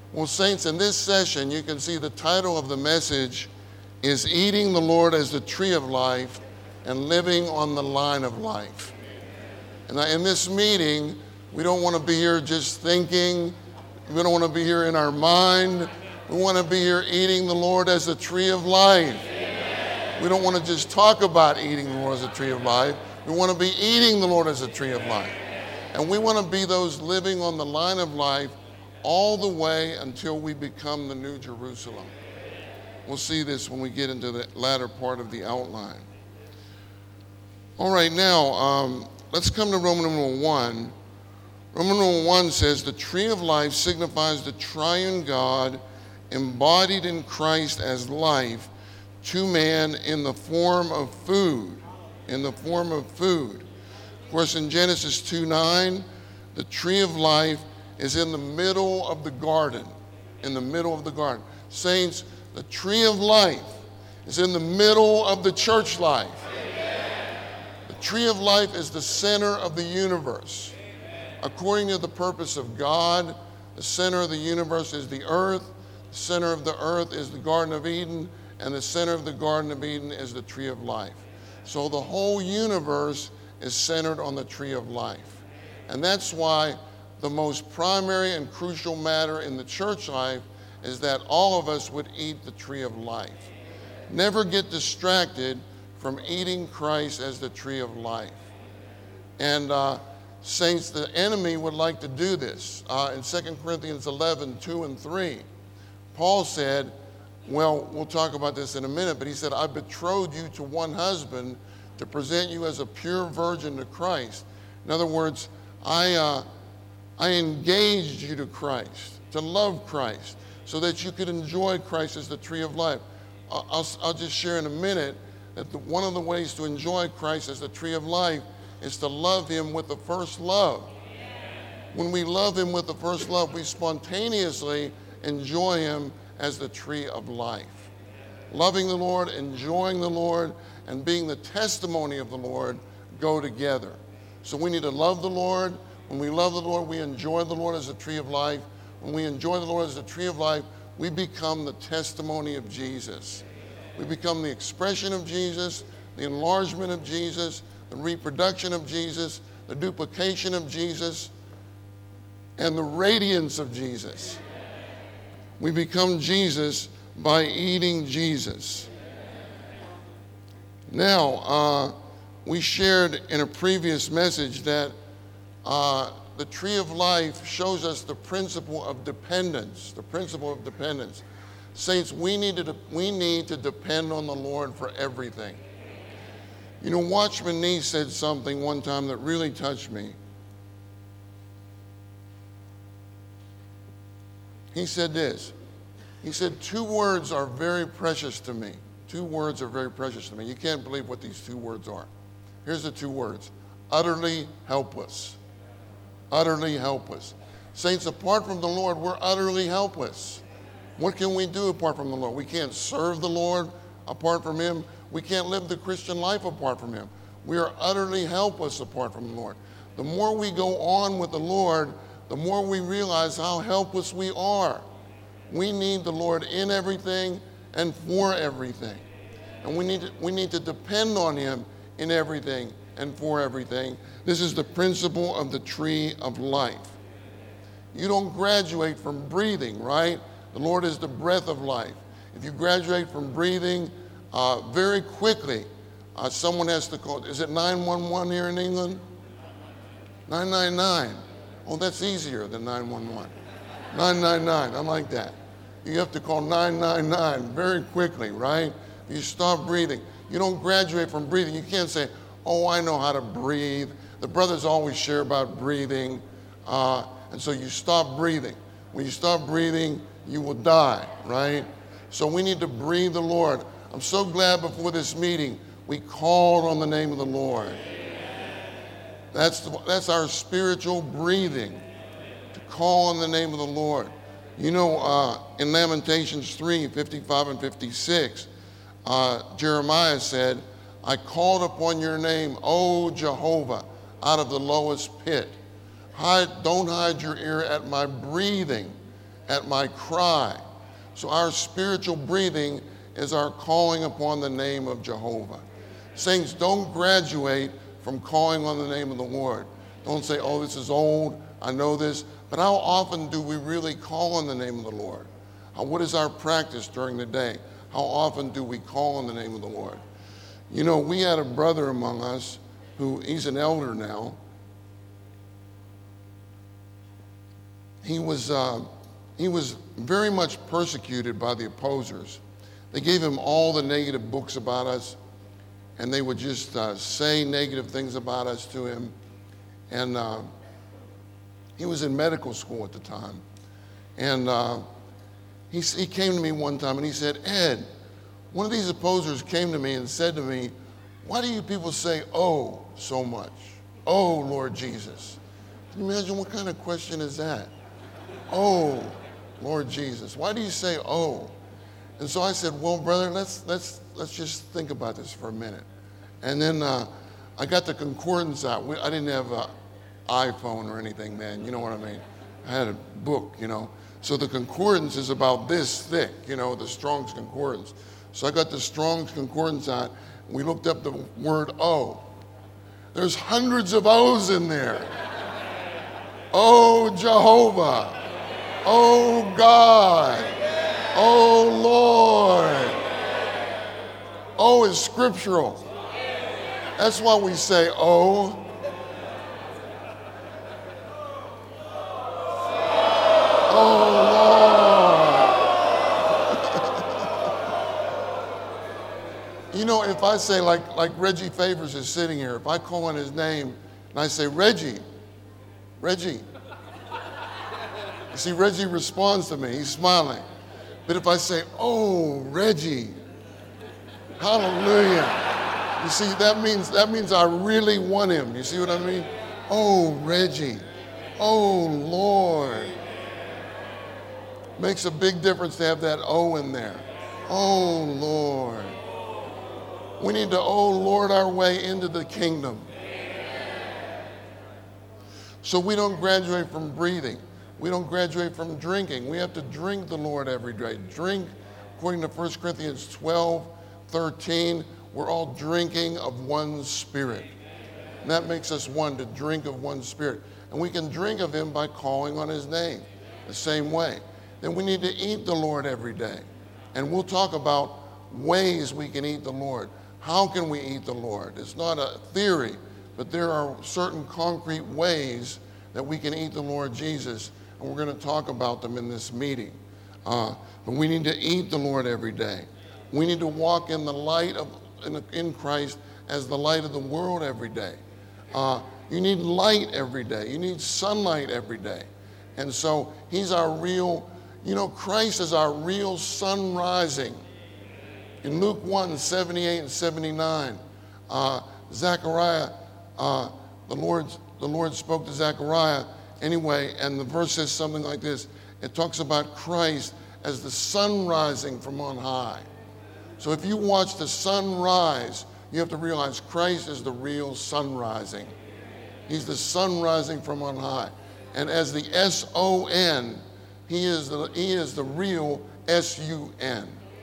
Well, saints, in this session, you can see the title of the message is Eating the Lord as the Tree of Life and Living on the Line of Life. And in this meeting, we don't want to be here just thinking. We don't want to be here in our mind. We want to be here eating the Lord as the tree of life. Amen. We don't want to just talk about eating the Lord as a tree of life. We want to be eating the Lord as a tree of life. And we want to be those living on the line of life all the way until we become the New Jerusalem. We'll see this when we get into the latter part of the outline. All right, now, let's come to Roman numeral 1. Roman numeral 1 says, the tree of life signifies the triune God embodied in Christ as life to man in the form of food. In the form of food. Of course, in Genesis 2:9, the tree of life is in the middle of the garden. In the middle of the garden. Saints, the tree of life is in the middle of the church life. Amen. The tree of life is the center of the universe. According to the purpose of God, the center of the universe is the earth, the center of the earth is the Garden of Eden, and the center of the Garden of Eden is the tree of life. So the whole universe is centered on the tree of life. And that's why the most primary and crucial matter in the church life is that all of us would eat the tree of life. Never get distracted from eating Christ as the tree of life. And saints, the enemy would like to do this. In 2 Corinthians 11:2 and 3, Paul said, well, we'll talk about this in a minute, but he said, I betrothed you to one husband to present you as a pure virgin to Christ. In other words, I engaged you to Christ, to love Christ, so that you could enjoy Christ as the tree of life. I'll just share in a minute that one of the ways to enjoy Christ as the tree of life is to love him with the first love. When we love him with the first love, we spontaneously enjoy him as the tree of life. Loving the Lord, enjoying the Lord, and being the testimony of the Lord go together. So we need to love the Lord. When we love the Lord, we enjoy the Lord as a tree of life. When we enjoy the Lord as a tree of life, we become the testimony of Jesus. We become the expression of Jesus, the enlargement of Jesus, the reproduction of Jesus, the duplication of Jesus, and the radiance of Jesus. We become Jesus by eating Jesus. Now, we shared in a previous message that the tree of life shows us the principle of dependence. The principle of dependence. Saints, we need to depend on the Lord for everything. You know, Watchman Nee said something one time that really touched me. He said this. He said, 2 words are very precious to me. 2 words are very precious to me. You can't believe what these 2 words are. Here's the 2 words. Utterly helpless. Utterly helpless. Saints, apart from the Lord, we're utterly helpless. What can we do apart from the Lord? We can't serve the Lord apart from him. We can't live the Christian life apart from him. We are utterly helpless apart from the Lord. The more we go on with the Lord, the more we realize how helpless we are. We need the Lord in everything and for everything. And we need to depend on him in everything and for everything. This is the principle of the tree of life. You don't graduate from breathing, right? The Lord is the breath of life. If you graduate from breathing, very quickly, someone has to call. Is it 911 here in England? 999. Oh, that's easier than 911. 999, I like that. You have to call 999 very quickly, right? You stop breathing. You don't graduate from breathing. You can't say, oh, I know how to breathe. The brothers always share about breathing. And so you stop breathing. When you stop breathing, you will die, right? So we need to breathe the Lord. I'm so glad before this meeting, we called on the name of the Lord. That's our spiritual breathing, to call on the name of the Lord. You know, in Lamentations 3:55 and 56, Jeremiah said, I called upon your name, O Jehovah, out of the lowest pit. Don't hide your ear at my breathing. at my cry. So our spiritual breathing is our calling upon the name of Jehovah. Saints, don't graduate from calling on the name of the Lord. Don't say, oh, this is old, I know this. But how often do we really call on the name of the Lord? What is our practice during the day? How often do we call on the name of the Lord? You know, we had a brother among us who, he's an elder now. He was very much persecuted by the opposers. They gave him all the negative books about us, and they would just say negative things about us to him. And he was in medical school at the time. And he came to me one time and he said, Ed, one of these opposers came to me and said to me, why do you people say, oh, so much? Oh, Lord Jesus. Can you imagine what kind of question is that? Oh, Lord Jesus. Why do you say, oh? And so I said, well, brother, let's just think about this for a minute. And then I got the concordance out. I didn't have an iPhone or anything, man. You know what I mean? I had a book, you know. So the concordance is about this thick, you know, the Strong's Concordance. So I got the Strong's Concordance out. We looked up the word oh. There's hundreds of O's in there. Oh, Jehovah. Oh, God. Oh, Lord. Oh is scriptural. That's why we say oh. You know, if I say, like Reggie Favors is sitting here, if I call on his name and I say, Reggie, you see, Reggie responds to me, he's smiling. But if I say, oh, Reggie, hallelujah, you see, that means I really want him. You see what I mean? Oh, Reggie, oh, Lord. Makes a big difference to have that oh in there. Oh, Lord. We need to, oh Lord, our way into the kingdom. So we don't graduate from breathing. We don't graduate from drinking. We have to drink the Lord every day. Drink, according to 1 Corinthians 12:13, we're all drinking of one spirit. And that makes us one, to drink of one spirit. And we can drink of him by calling on his name the same way. Then we need to eat the Lord every day. And we'll talk about ways we can eat the Lord. How can we eat the Lord? It's not a theory, but there are certain concrete ways that we can eat the Lord Jesus, and we're going to talk about them in this meeting. But we need to eat the Lord every day. We need to walk in the light in Christ as the light of the world every day. You need light every day. You need sunlight every day. And so he's our real, Christ is our real sun rising. In Luke 1:78 and 79, Zechariah, the Lord spoke to Zechariah anyway, and the verse says something like this. It talks about Christ as the sun rising from on high. So if you watch the sun rise, you have to realize Christ is the real sun rising. He's the sun rising from on high. And as the S-O-N, he is the real S-U-N.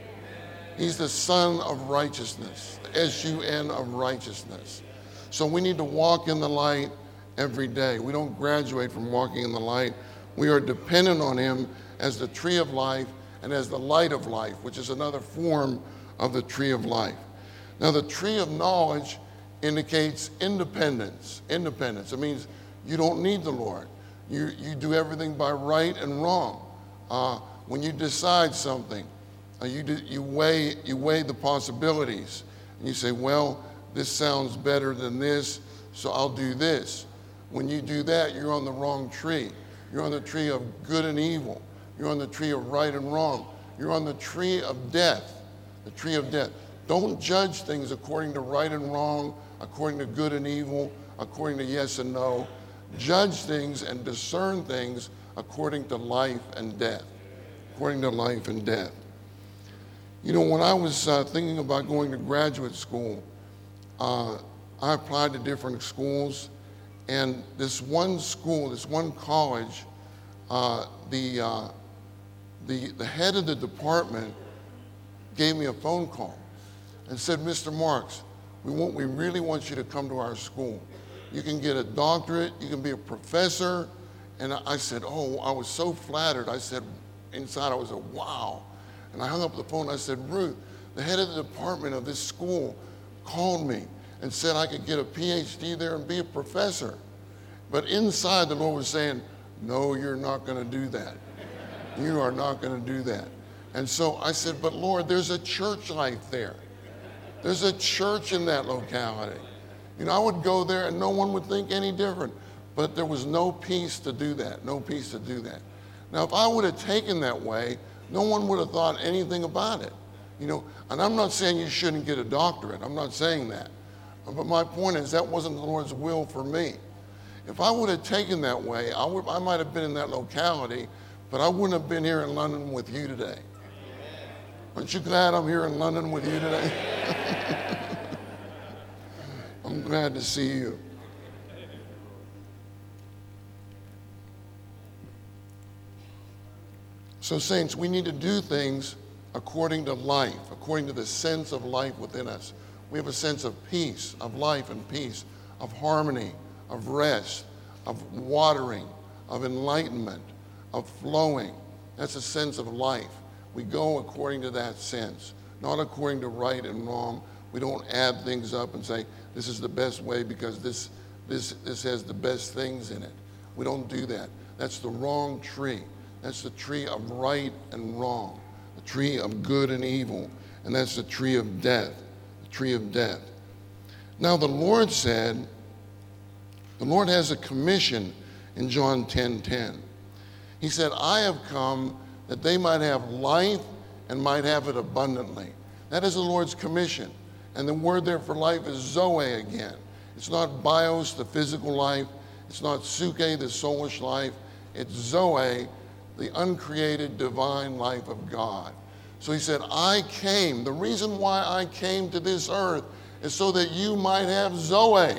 He's the Son of righteousness, the S-U-N of righteousness. So we need to walk in the light every day. We don't graduate from walking in the light. We are dependent on him as the tree of life and as the light of life, which is another form of the tree of life. Now, the tree of knowledge indicates independence. Independence. It means you don't need the Lord. You do everything by right and wrong. When you decide something, you weigh the possibilities, and you say, well, this sounds better than this, so I'll do this. When you do that, you're on the wrong tree. You're on the tree of good and evil. You're on the tree of right and wrong. You're on the tree of death, the tree of death. Don't judge things according to right and wrong, according to good and evil, according to yes and no. Judge things and discern things according to life and death. According to life and death. When I was thinking about going to graduate school, I applied to different schools, and this one school, this one college, the the head of the department gave me a phone call and said, Mr. Marks, we really want you to come to our school. You can get a doctorate, you can be a professor. And I said, oh, I was so flattered. I said, inside I was like, wow. And I hung up the phone. I said, Ruth, the head of the department of this school called me and said I could get a PhD there and be a professor. But inside the Lord was saying, no, you're not going to do that. You are not going to do that. And so I said, but Lord, there's a church life there. There's a church in that locality. You know, I would go there and no one would think any different. But there was no peace to do that, no peace to do that. Now, if I would have taken that way, no one would have thought anything about it. You know, and I'm not saying you shouldn't get a doctorate. I'm not saying that. But my point is that wasn't the Lord's will for me. If I would have taken that way, I might have been in that locality, but I wouldn't have been here in London with you today. Aren't you glad I'm here in London with you today? I'm glad to see you. So, saints, we need to do things according to life, according to the sense of life within us. We have a sense of peace, of life and peace, of harmony, of rest, of watering, of enlightenment, of flowing. That's a sense of life. We go according to that sense, not according to right and wrong. We don't add things up and say, this is the best way because this has the best things in it. We don't do that. That's the wrong tree. That's the tree of right and wrong, the tree of good and evil, and that's the tree of death, the tree of death. Now the Lord said, the Lord has a commission in John 10:10. He said, I have come that they might have life and might have it abundantly. That is the Lord's commission. And the word there for life is Zoe again. It's not bios, the physical life. It's not Suke, the soulish life. It's Zoe, the uncreated divine life of God. So he said, I came. The reason why I came to this earth is so that you might have Zoe.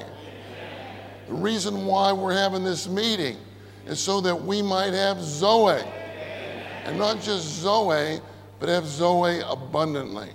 The reason why we're having this meeting is so that we might have Zoe. And not just Zoe, but have Zoe abundantly.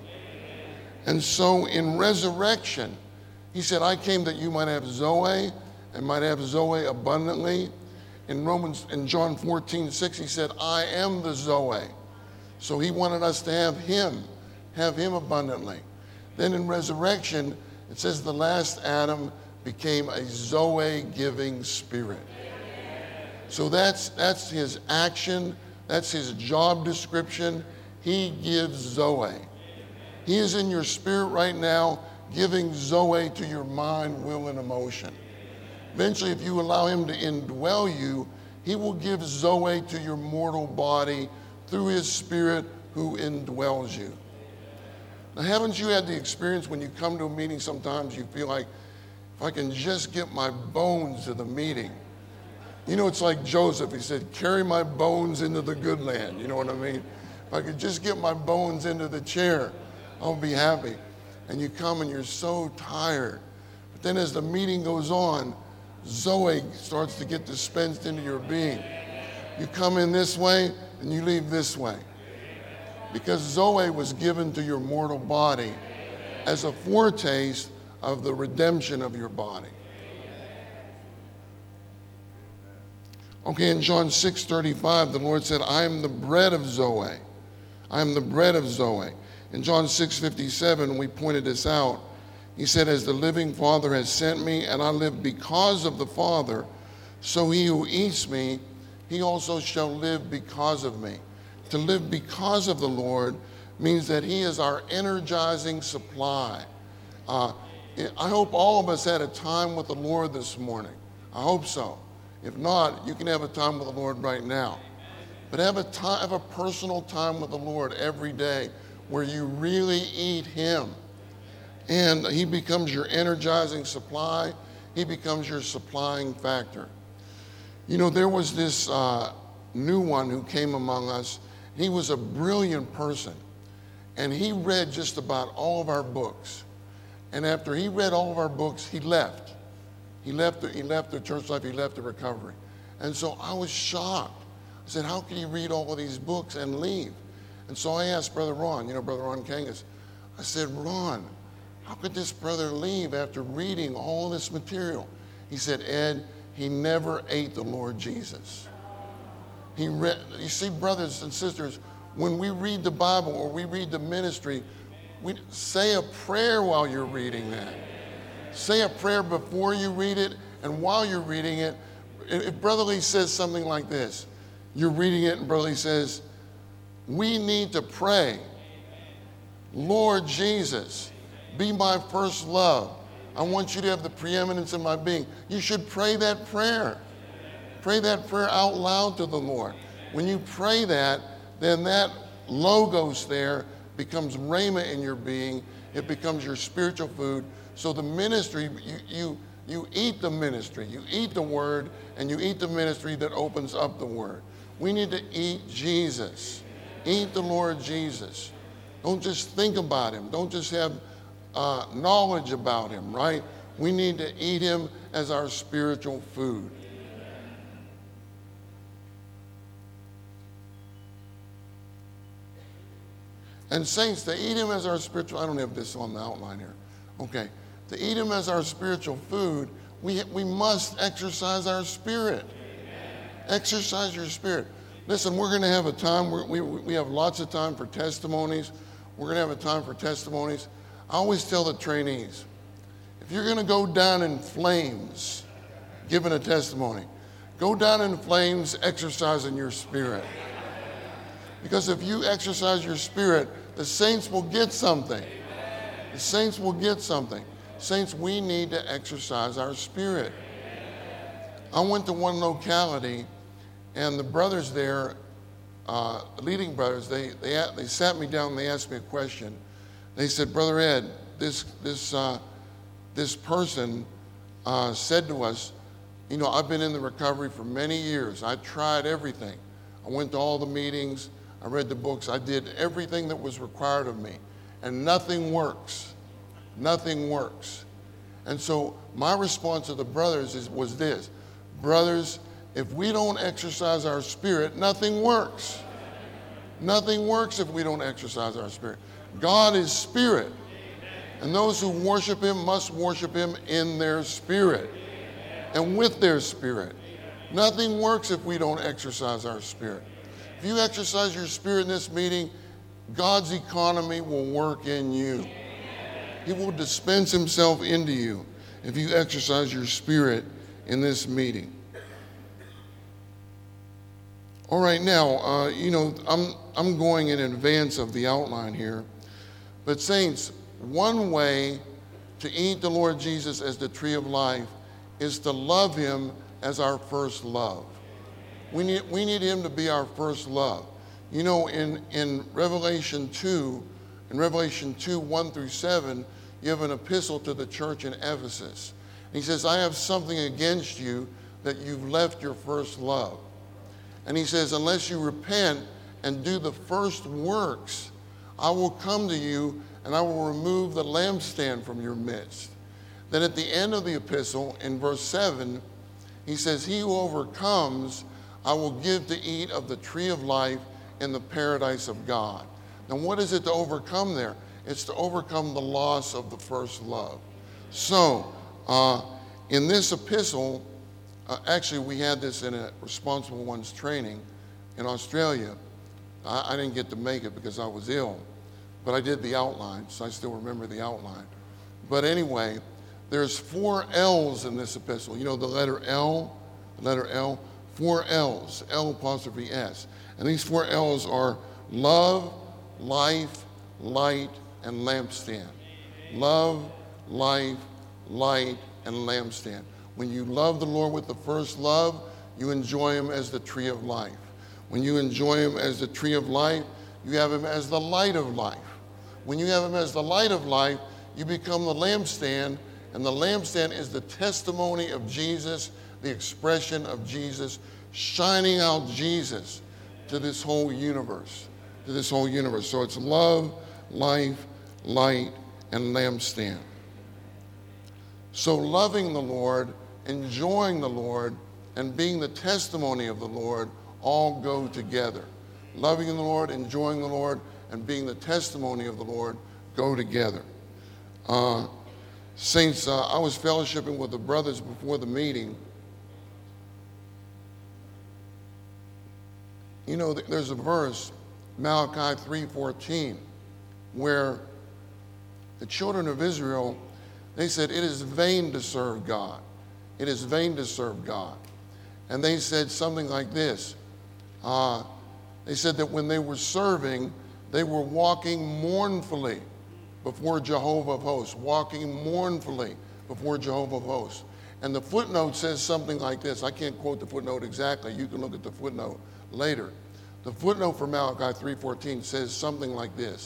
And so in resurrection, he said, I came that you might have Zoe and might have Zoe abundantly. In John 14:6, he said, I am the Zoe. So he wanted us to have him abundantly. Then in resurrection, it says the last Adam became a Zoe-giving spirit. So that's his action, that's his job description. He gives Zoe. He is in your spirit right now, giving Zoe to your mind, will, and emotion. Eventually, if you allow him to indwell you, he will give Zoe to your mortal body through his spirit who indwells you. Now, haven't you had the experience when you come to a meeting sometimes you feel like, if I can just get my bones to the meeting. You know, it's like Joseph. He said, carry my bones into the good land. You know what I mean? If I could just get my bones into the chair, I'll be happy. And you come and you're so tired. But then as the meeting goes on, Zoe starts to get dispensed into your being. You come in this way and you leave this way. Because Zoe was given to your mortal body as a foretaste of the redemption of your body. Okay, in John 6:35, the Lord said, I am the bread of Zoe. I am the bread of Zoe. In John 6:57, we pointed this out. He said, as the living Father has sent me, and I live because of the Father, so he who eats me, he also shall live because of me. To live because of the Lord means that he is our energizing supply. I hope all of us had a time with the Lord this morning. I hope so. If not, you can have a time with the Lord right now. But have a personal time with the Lord every day where you really eat him. And he becomes your energizing supply. He becomes your supplying factor. You know, there was this new one who came among us. He was a brilliant person. And he read just about all of our books. And after he read all of our books, he left. He left the church life. He left the recovery. And so I was shocked. I said, how can you read all of these books and leave? And so I asked Brother Ron, Brother Ron Kangas, I said, Ron, how could this brother leave after reading all this material? He said, Ed, he never ate the Lord Jesus. You see, brothers and sisters, when we read the Bible or we read the ministry, we say a prayer while you're reading that. Say a prayer before you read it and while you're reading it. If Brother Lee says something like this, you're reading it and Brother Lee says, we need to pray, Lord Jesus, be my first love. I want you to have the preeminence in my being. You should pray that prayer. Pray that prayer out loud to the Lord. When you pray that, then that logos there becomes rhema in your being. It becomes your spiritual food. So the ministry, you eat the ministry. You eat the word, and you eat the ministry that opens up the word. We need to eat Jesus. Eat the Lord Jesus. Don't just think about him. Don't just have knowledge about him, right? We need to eat him as our spiritual food. And saints, to eat him as our spiritual, I don't have this on the outline here. Okay. To eat him as our spiritual food, we must exercise our spirit. Exercise your spirit. Listen, we're going to have a time, we have lots of time for testimonies. We're going to have a time for testimonies. I always tell the trainees, if you're going to go down in flames giving a testimony, go down in flames exercising your spirit. Because if you exercise your spirit, the saints will get something. The saints will get something. Saints, we need to exercise our spirit. I went to one locality, and the brothers there, the leading brothers, they sat me down and they asked me a question. They said, Brother Ed, this person said to us, I've been in the recovery for many years. I tried everything. I went to all the meetings. I read the books. I did everything that was required of me. And nothing works. Nothing works. And so my response to the brothers was this. Brothers, if we don't exercise our spirit, nothing works. Nothing works if we don't exercise our spirit. God is spirit. And those who worship him must worship him in their spirit and with their spirit. Nothing works if we don't exercise our spirit. If you exercise your spirit in this meeting, God's economy will work in you. He will dispense himself into you if you exercise your spirit in this meeting. All right, now, I'm going in advance of the outline here. But saints, one way to eat the Lord Jesus as the tree of life is to love him as our first love. We need him to be our first love. In Revelation 2, 1 through 7, you have an epistle to the church in Ephesus. He says, I have something against you that you've left your first love. And he says, unless you repent and do the first works, I will come to you and I will remove the lampstand from your midst. Then at the end of the epistle, in verse 7, he says, he who overcomes, I will give to eat of the tree of life in the paradise of God. Now, what is it to overcome there? It's to overcome the loss of the first love. So, in this epistle, actually, we had this in a Responsible Ones training in Australia. I didn't get to make it because I was ill, but I did the outline, so I still remember the outline. But anyway, there's 4 L's in this epistle. The letter L, 4 L's, L apostrophe S. And these 4 L's are love, life, light, and lampstand. Love, life, light, and lampstand. When you love the Lord with the first love, you enjoy him as the tree of life. When you enjoy him as the tree of life, you have him as the light of life. When you have him as the light of life, you become the lampstand, and the lampstand is the testimony of Jesus, the expression of Jesus, shining out Jesus to this whole universe, So it's love, life, light, and lampstand. So loving the Lord, enjoying the Lord, and being the testimony of the Lord all go together. Loving the Lord, enjoying the Lord, and being the testimony of the Lord go together. Saints, I was fellowshipping with the brothers before the meeting. You know, there's a verse, Malachi 3:14, where the children of Israel, they said, it is vain to serve God. It is vain to serve God. And they said something like this. They said that when they were serving, they were walking mournfully before Jehovah of hosts, walking mournfully before Jehovah of hosts. And the footnote says something like this. I can't quote the footnote exactly. You can look at the footnote later. The footnote for Malachi 3:14 says something like this.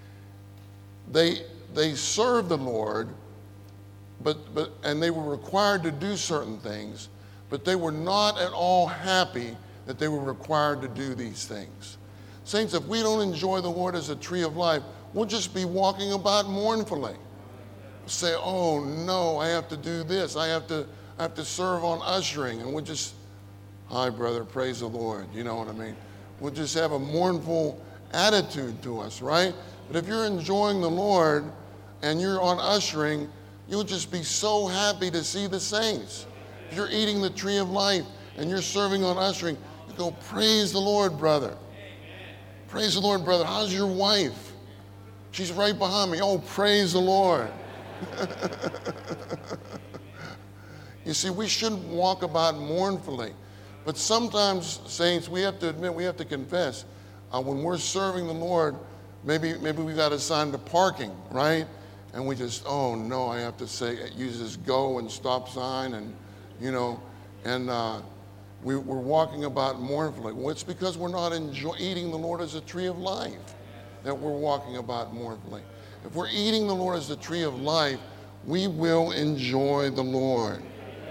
They served the Lord, and they were required to do certain things, but they were not at all happy that they were required to do these things. Saints, if we don't enjoy the Lord as a tree of life, we'll just be walking about mournfully. Say, oh no, I have to do this. I have to serve on ushering. And we'll just, hi brother, praise the Lord. You know what I mean? We'll just have a mournful attitude to us, right? But if you're enjoying the Lord and you're on ushering, you'll just be so happy to see the saints. If you're eating the tree of life and you're serving on ushering, you go, praise the Lord, brother. Praise the Lord, brother. How's your wife? She's right behind me. Oh, praise the Lord. You see, we shouldn't walk about mournfully. But sometimes, saints, we have to admit, we have to confess, when we're serving the Lord, maybe we got assigned to parking, right? And we just, oh no, I have to use this go and stop sign, and you know, and we're walking about mournfully. Well, it's because we're not eating the Lord as a tree of life that we're walking about mournfully. If we're eating the Lord as the tree of life, we will enjoy the Lord.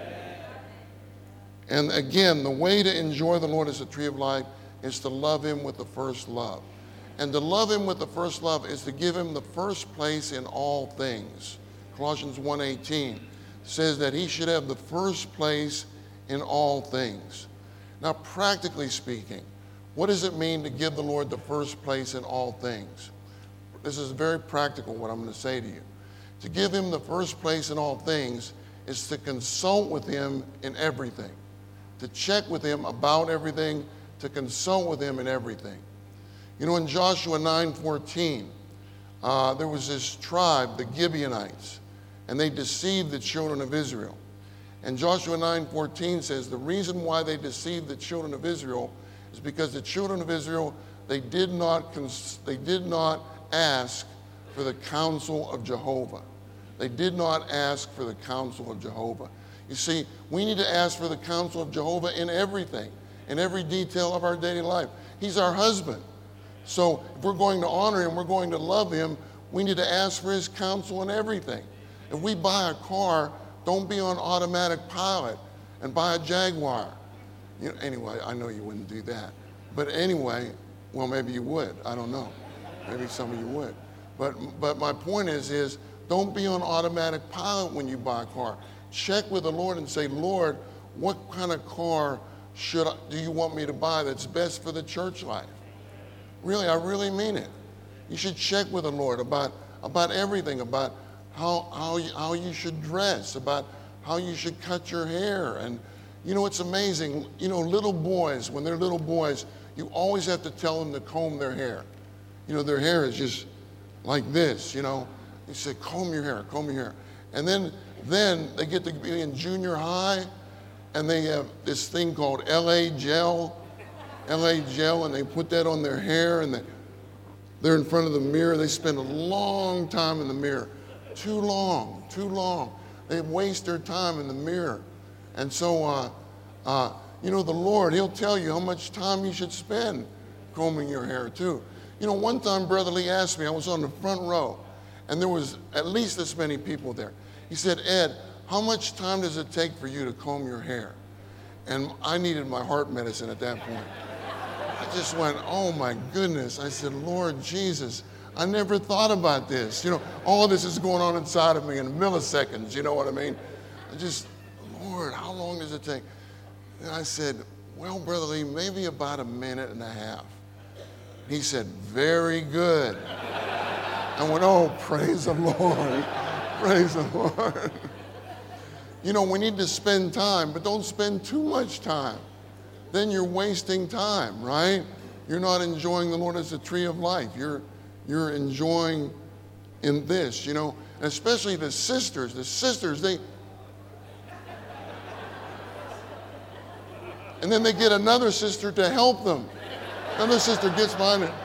And again, the way to enjoy the Lord as a tree of life is to love him with the first love. And to love him with the first love is to give him the first place in all things. Colossians 1:18 says that he should have the first place in all things. Now, practically speaking, what does it mean to give the Lord the first place in all things? This is very practical, what I'm going to say to you. To give him the first place in all things is to consult with him in everything, to check with him about everything, to consult with him in everything. You know, in Joshua 9:14, there was this tribe, the Gibeonites, and they deceived the children of Israel. And Joshua 9:14 says the reason why they deceived the children of Israel is because the children of Israel, they did not ask for the counsel of Jehovah. They did not ask for the counsel of Jehovah. You see, we need to ask for the counsel of Jehovah in everything, in every detail of our daily life. He's our husband. So if we're going to honor him, we're going to love him, we need to ask for his counsel in everything. If we buy a car, don't be on automatic pilot and buy a Jaguar. You know, anyway, I know you wouldn't do that. But anyway, well, maybe you would. I don't know. Maybe some of you would. But my point is don't be on automatic pilot when you buy a car. Check with the Lord and say, Lord, what kind of car do you want me to buy that's best for the church life? Really, I really mean it. You should check with the Lord about everything, about how you should dress, about how you should cut your hair. And you know, it's amazing. You know, little boys, when they're little boys, you always have to tell them to comb their hair. You know, their hair is just like this, you know. You say, comb your hair, comb your hair. And then they get to be in junior high, and they have this thing called LA gel, and they put that on their hair, and they're in front of the mirror. They spend a long time in the mirror. Too long. They waste their time in the mirror. And so, you know, the Lord, he'll tell you how much time you should spend combing your hair too. You know, one time Brother Lee asked me, I was on the front row, and there was at least this many people there. He said, Ed, how much time does it take for you to comb your hair? And I needed my heart medicine at that point. I just went, oh my goodness. I said, Lord Jesus, I never thought about this. You know, all of this is going on inside of me in milliseconds, you know what I mean? I just, Lord, how long does it take? And I said, Well, Brother Lee, maybe about a minute and a half. He said, very good. I went, oh, praise the Lord. Praise the Lord. You know, we need to spend time, but don't spend too much time. Then you're wasting time, right? You're not enjoying the Lord as the tree of life. You're enjoying in this, you know, and especially the sisters, they, and then they get another sister to help them. Another sister gets behind it.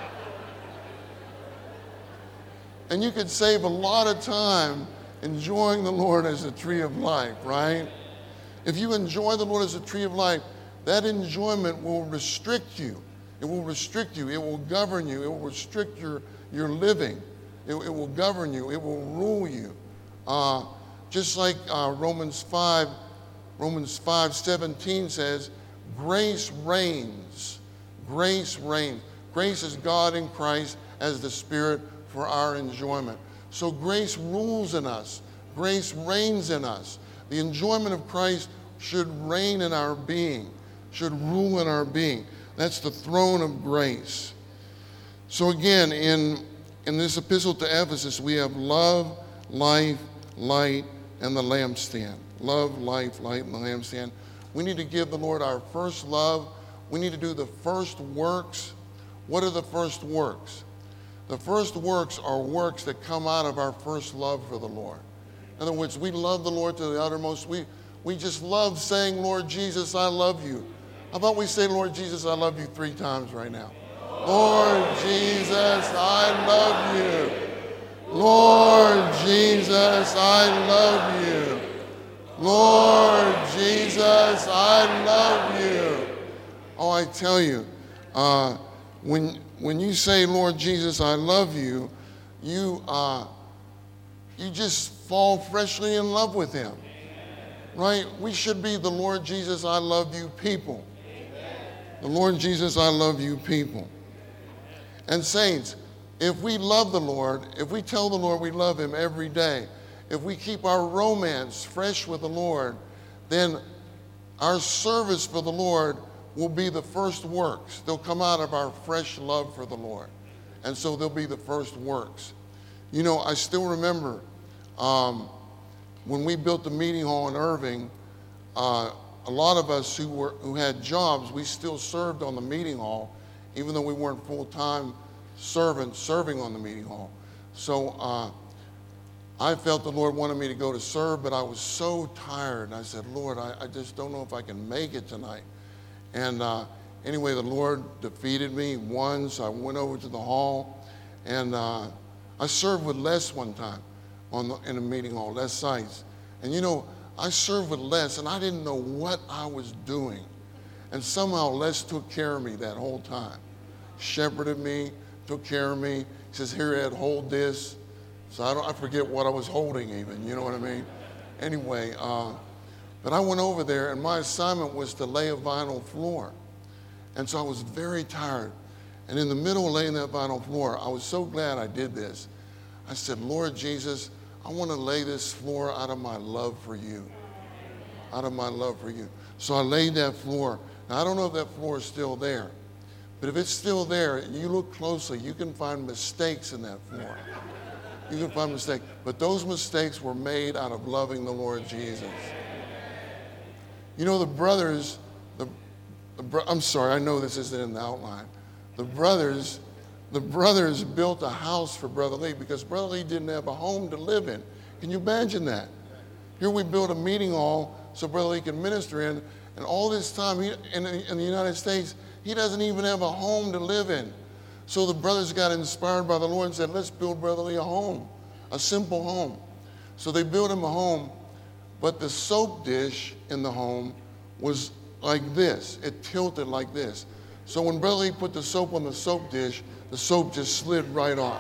And you could save a lot of time enjoying the Lord as a tree of life, right? If you enjoy the Lord as a tree of life, that enjoyment will restrict you. It will restrict you. It will govern you. It will restrict your living. It will govern you. It will rule you. Just like Romans 5:17 says, grace reigns. Grace reigns. Grace is God in Christ as the Spirit for our enjoyment. So grace rules in us. Grace reigns in us. The enjoyment of Christ should reign in our being, should rule in our being. That's the throne of grace. So again, in this epistle to Ephesus, we have love, life, light, and the lampstand. Love, life, light, and the lampstand. We need to give the Lord our first love. We need to do the first works. What are the first works? The first works are works that come out of our first love for the Lord. In other words, we love the Lord to the uttermost. We just love saying, Lord Jesus, I love you. How about we say, Lord Jesus, I love you 3 times right now? Lord Jesus, I love you. Lord Jesus, I love you. Lord Jesus, I love you. Oh, I tell you, when you say, Lord Jesus, I love you, you just fall freshly in love with him. Right? We should be the Lord Jesus, I love you people. The Lord Jesus, I love you people. And saints, if we love the Lord, if we tell the Lord we love him every day, if we keep our romance fresh with the Lord, then our service for the Lord will be the first works. They'll come out of our fresh love for the Lord. And so they'll be the first works. You know, I still remember when we built the meeting hall in Irving, a lot of us who had jobs, we still served on the meeting hall, even though we weren't full-time servants serving on the meeting hall. So I felt the Lord wanted me to go to serve, but I was so tired. And I said, Lord, I just don't know if I can make it tonight. And anyway, the Lord defeated me, won, so I went over to the hall. And I served with Les one time in a meeting hall, Les Sites. And you know, I served with Les, and I didn't know what I was doing. And somehow Les took care of me that whole time. Shepherded me, took care of me. He says, here, Ed, hold this. So I forget what I was holding even, you know what I mean? Anyway, but I went over there, and my assignment was to lay a vinyl floor. And so I was very tired. And in the middle of laying that vinyl floor, I was so glad I did this. I said, Lord Jesus, I want to lay this floor out of my love for you. Out of my love for you. So I laid that floor. Now, I don't know if that floor is still there. But if it's still there, and you look closely, you can find mistakes in that floor. You can find mistakes. But those mistakes were made out of loving the Lord Jesus. You know, the brothers, I'm sorry, I know this isn't in the outline. The brothers built a house for Brother Lee because Brother Lee didn't have a home to live in. Can you imagine that? Here we built a meeting hall so Brother Lee can minister in, and all this time in the United States, he doesn't even have a home to live in. So the brothers got inspired by the Lord and said, let's build Brother Lee a home, a simple home. So they built him a home, but the soap dish in the home was like this. It tilted like this. So when Brother Lee put the soap on the soap dish, the soap just slid right off.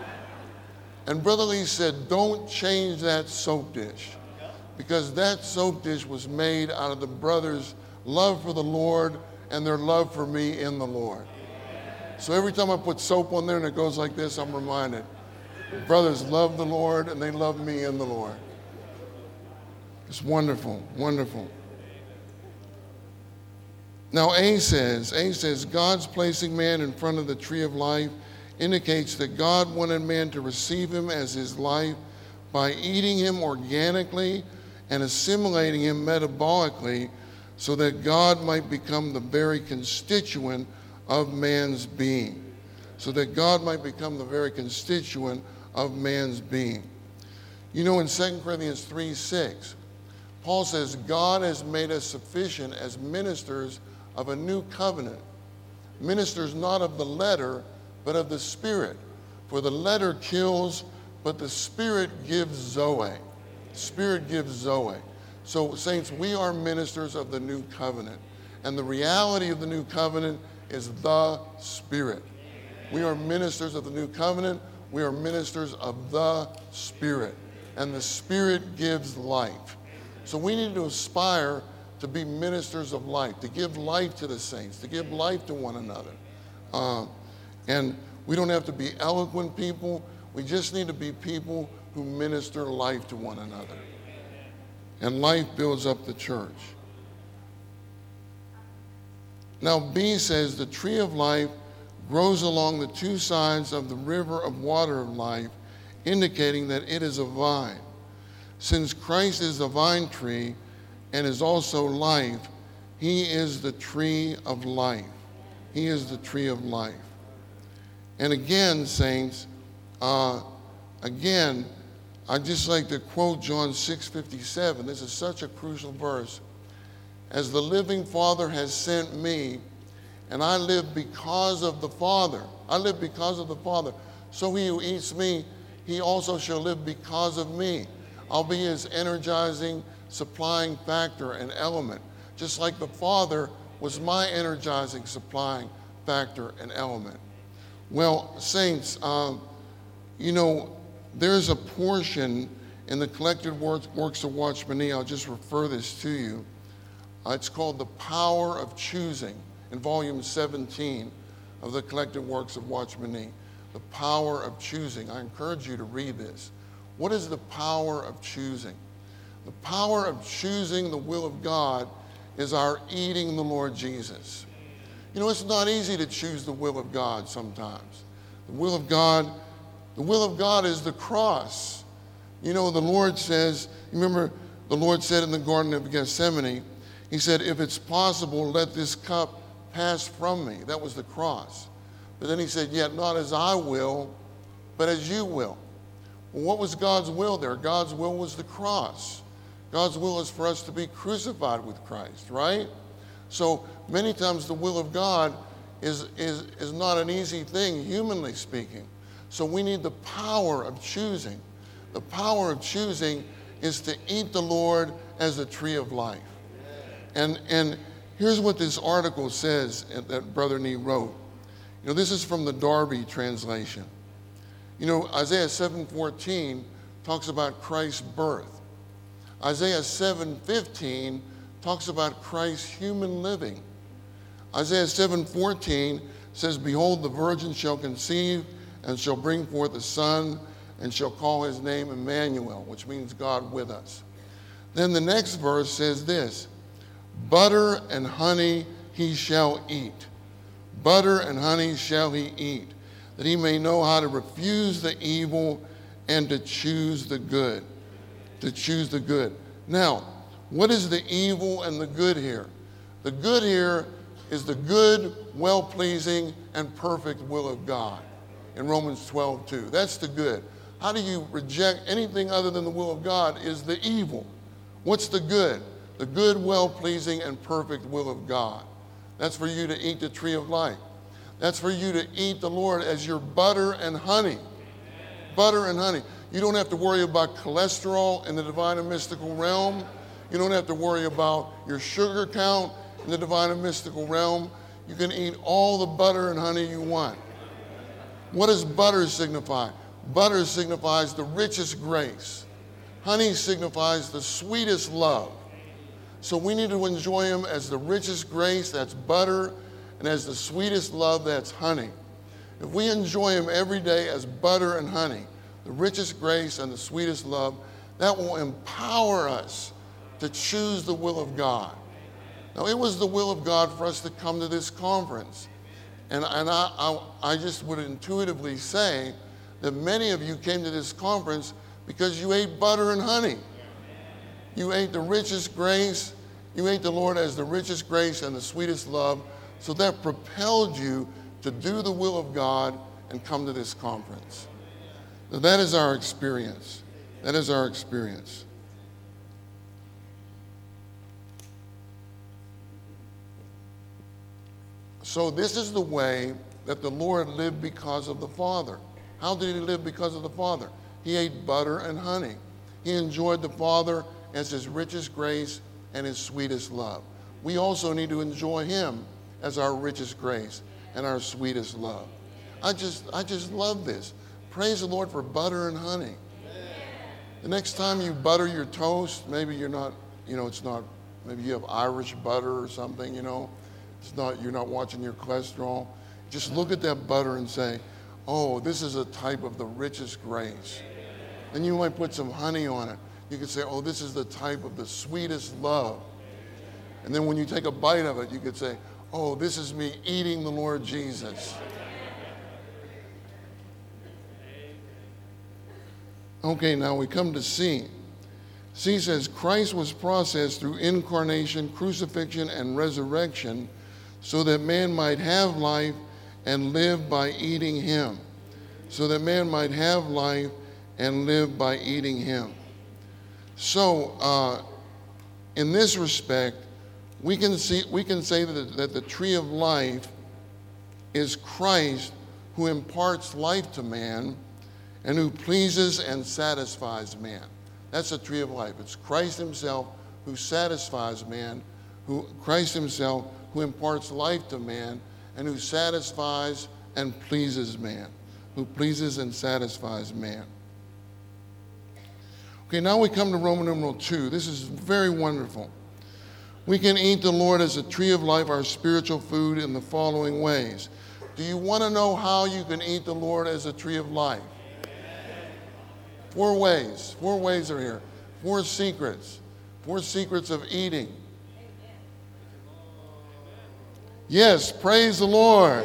And Brother Lee said, don't change that soap dish, because that soap dish was made out of the brothers' love for the Lord and their love for me in the Lord. So every time I put soap on there and it goes like this, I'm reminded, brothers love the Lord and they love me in the Lord. It's wonderful, wonderful. Now A says, God's placing man in front of the tree of life indicates that God wanted man to receive him as his life by eating him organically and assimilating him metabolically so that God might become the very constituent of man's being. So that God might become the very constituent of man's being. You know, in 2 Corinthians 3:6, Paul says, God has made us sufficient as ministers of a new covenant. Ministers not of the letter, but of the Spirit. For the letter kills, but the Spirit gives Zoe. Spirit gives Zoe. So, saints, we are ministers of the new covenant. And the reality of the new covenant is the Spirit. We are ministers of the new covenant. We are ministers of the Spirit. And the Spirit gives life. So we need to aspire to be ministers of life, to give life to the saints, to give life to one another. And we don't have to be eloquent people. We just need to be people who minister life to one another. And life builds up the church. Now B says the tree of life grows along the two sides of the river of water of life, indicating that it is a vine. Since Christ is the vine tree and is also life, he is the tree of life. He is the tree of life. And again, saints, I'd just like to quote John 6:57. This is such a crucial verse. As the living Father has sent me, and I live because of the Father. I live because of the Father. So he who eats me, he also shall live because of me. I'll be his energizing, supplying factor and element, just like the Father was my energizing, supplying factor and element. Well, saints, you know, there's a portion in the Collected Works of Watchman Nee. I'll just refer this to you. It's called The Power of Choosing in volume 17 of the Collected Works of Watchman Nee. The Power of Choosing. I encourage you to read this. What is the power of choosing? The power of choosing the will of God is our eating the Lord Jesus. You know, it's not easy to choose the will of God sometimes. The will of God is the cross. You know, the Lord says, remember the Lord said in the Garden of Gethsemane, he said, if it's possible, let this cup pass from me. That was the cross. But then he said, yet not as I will, but as you will. Well, what was God's will there? God's will was the cross. God's will is for us to be crucified with Christ, right? So many times the will of God is not an easy thing, humanly speaking. So we need the power of choosing. The power of choosing is to eat the Lord as a tree of life. And here's what this article says that Brother Nee wrote. You know, this is from the Darby translation. You know, Isaiah 7:14 talks about Christ's birth. Isaiah 7:15 talks about Christ's human living. Isaiah 7:14 says, behold, the virgin shall conceive and shall bring forth a son and shall call his name Emmanuel, which means God with us. Then the next verse says this, butter and honey he shall eat. Butter and honey shall he eat, that he may know how to refuse the evil and to choose the good. To choose the good. Now, what is the evil and the good here? The good here is the good, well-pleasing, and perfect will of God in Romans 12:2. That's the good. How do you reject anything other than the will of God is the evil. What's the good? The good, well-pleasing, and perfect will of God. That's for you to eat the tree of life. That's for you to eat the Lord as your butter and honey. Butter and honey. You don't have to worry about cholesterol in the divine and mystical realm. You don't have to worry about your sugar count in the divine and mystical realm. You can eat all the butter and honey you want. What does butter signify? Butter signifies the richest grace. Honey signifies the sweetest love. So we need to enjoy him as the richest grace, that's butter, and as the sweetest love, that's honey. If we enjoy him every day as butter and honey, the richest grace and the sweetest love, that will empower us to choose the will of God. Now, it was the will of God for us to come to this conference. And I just would intuitively say that many of you came to this conference because you ate butter and honey. You ate the richest grace. You ate the Lord as the richest grace and the sweetest love. So that propelled you to do the will of God and come to this conference. Now, that is our experience. That is our experience. So this is the way that the Lord lived because of the Father. How did he live because of the Father? He ate butter and honey. He enjoyed the Father as his richest grace and his sweetest love. We also need to enjoy him as our richest grace and our sweetest love. I just love this. Praise the Lord for butter and honey. The next time you butter your toast, maybe you're not, it's not, maybe you have Irish butter or something, you're not watching your cholesterol. Just look at that butter and say, oh, this is a type of the richest grace. Then you might put some honey on it. You could say, oh, this is the type of the sweetest love. And then when you take a bite of it, you could say, oh, this is me eating the Lord Jesus. Okay, now we come to C. C says, Christ was processed through incarnation, crucifixion, and resurrection so that man might have life and live by eating him. So that man might have life and live by eating him. So, in this respect, we can say that the tree of life is Christ who imparts life to man and who pleases and satisfies man. That's the tree of life. It's Christ himself who satisfies man, Christ himself who imparts life to man and who satisfies and pleases man, who pleases and satisfies man. Okay, now we come to Roman numeral 2. This is very wonderful. We can eat the Lord as a tree of life, our spiritual food, in the following ways. Do you want to know how you can eat the Lord as a tree of life? 4 ways. 4 ways are here. 4 secrets. 4 secrets of eating. Yes, praise the Lord.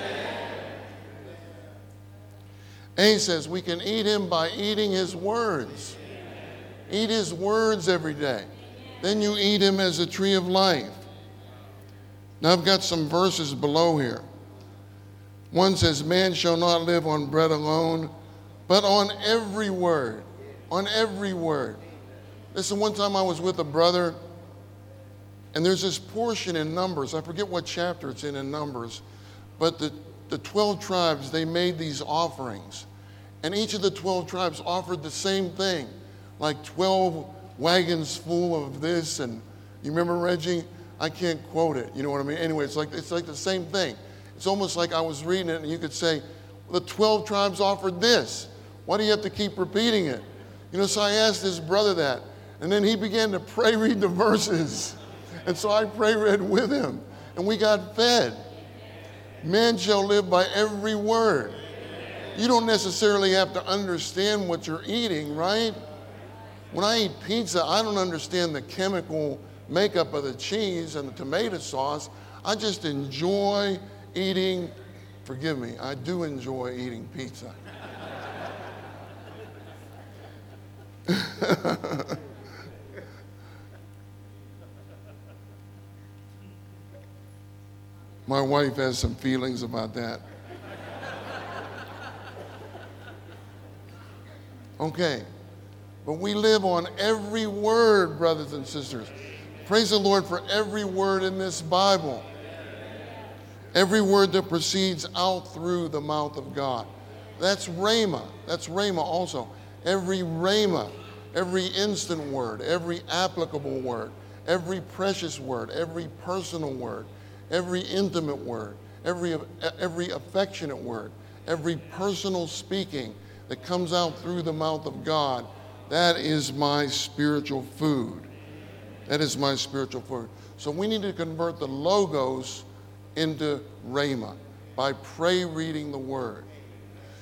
A says we can eat him by eating his words. Eat his words every day. Then you eat him as a tree of life. Now I've got some verses below here. One says, man shall not live on bread alone, but on every word. On every word. Listen, one time I was with a brother, and there's this portion in Numbers. I forget what chapter it's in Numbers. But the 12 tribes, they made these offerings. And each of the 12 tribes offered the same thing. Like 12 wagons full of this, and you remember, Reggie? I can't quote it, you know what I mean? Anyway, it's like the same thing. It's almost like I was reading it and you could say, well, the 12 tribes offered this. Why do you have to keep repeating it? So I asked this brother that, and then he began to pray read the verses. And so I pray read with him, and we got fed. Man shall live by every word. You don't necessarily have to understand what you're eating, right? When I eat pizza, I don't understand the chemical makeup of the cheese and the tomato sauce. I just enjoy eating, forgive me, I do enjoy eating pizza. My wife has some feelings about that. Okay. But we live on every word, brothers and sisters. Praise the Lord for every word in this Bible. Every word that proceeds out through the mouth of God. That's rhema. That's rhema also. Every rhema, every instant word, every applicable word, every precious word, every personal word, every intimate word, every affectionate word, every personal speaking that comes out through the mouth of God. That is my spiritual food. That is my spiritual food. So we need to convert the logos into rhema by reading the word.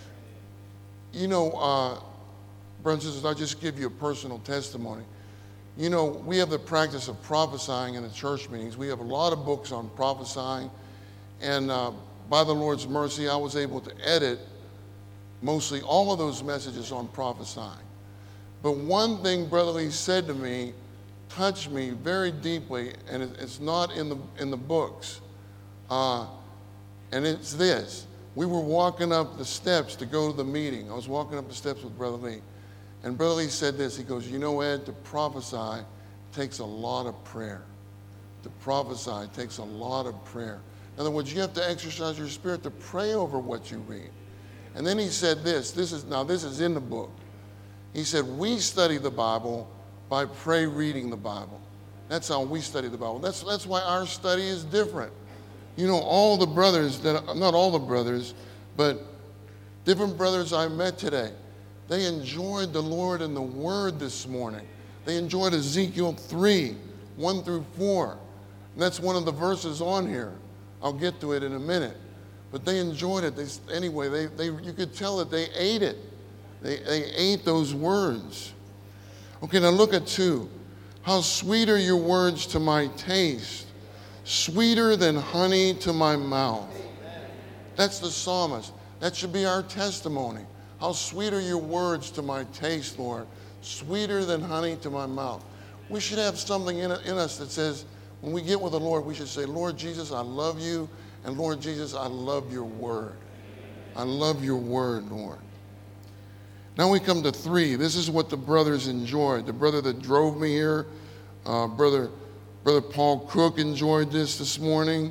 Brothers and sisters, I'll just give you a personal testimony. You know, we have the practice of prophesying in the church meetings. We have a lot of books on prophesying. And by the Lord's mercy, I was able to edit mostly all of those messages on prophesying. But one thing Brother Lee said to me touched me very deeply, and it's not in the books. And it's this. We were walking up the steps to go to the meeting. I was walking up the steps with Brother Lee. And Brother Lee said this. He goes, you know, Ed, to prophesy takes a lot of prayer. To prophesy takes a lot of prayer. In other words, you have to exercise your spirit to pray over what you read. And then he said this. This is in the book. He said, we study the Bible by reading the Bible. That's how we study the Bible. That's why our study is different. You know, all the brothers, not all the brothers, but different brothers I met today, they enjoyed the Lord and the Word this morning. They enjoyed Ezekiel 3, 1 through 4. And that's one of the verses on here. I'll get to it in a minute. But they enjoyed it. You could tell that they ate it. They ate those words. Okay, now look at 2. How sweet are your words to my taste, sweeter than honey to my mouth. That's the psalmist. That should be our testimony. How sweet are your words to my taste, Lord, sweeter than honey to my mouth. We should have something in us that says, when we get with the Lord, we should say, Lord Jesus, I love you, and Lord Jesus, I love your word. I love your word, Lord. Now we come to 3. This is what the brothers enjoyed. The brother that drove me here, Brother Paul Cook, enjoyed this morning.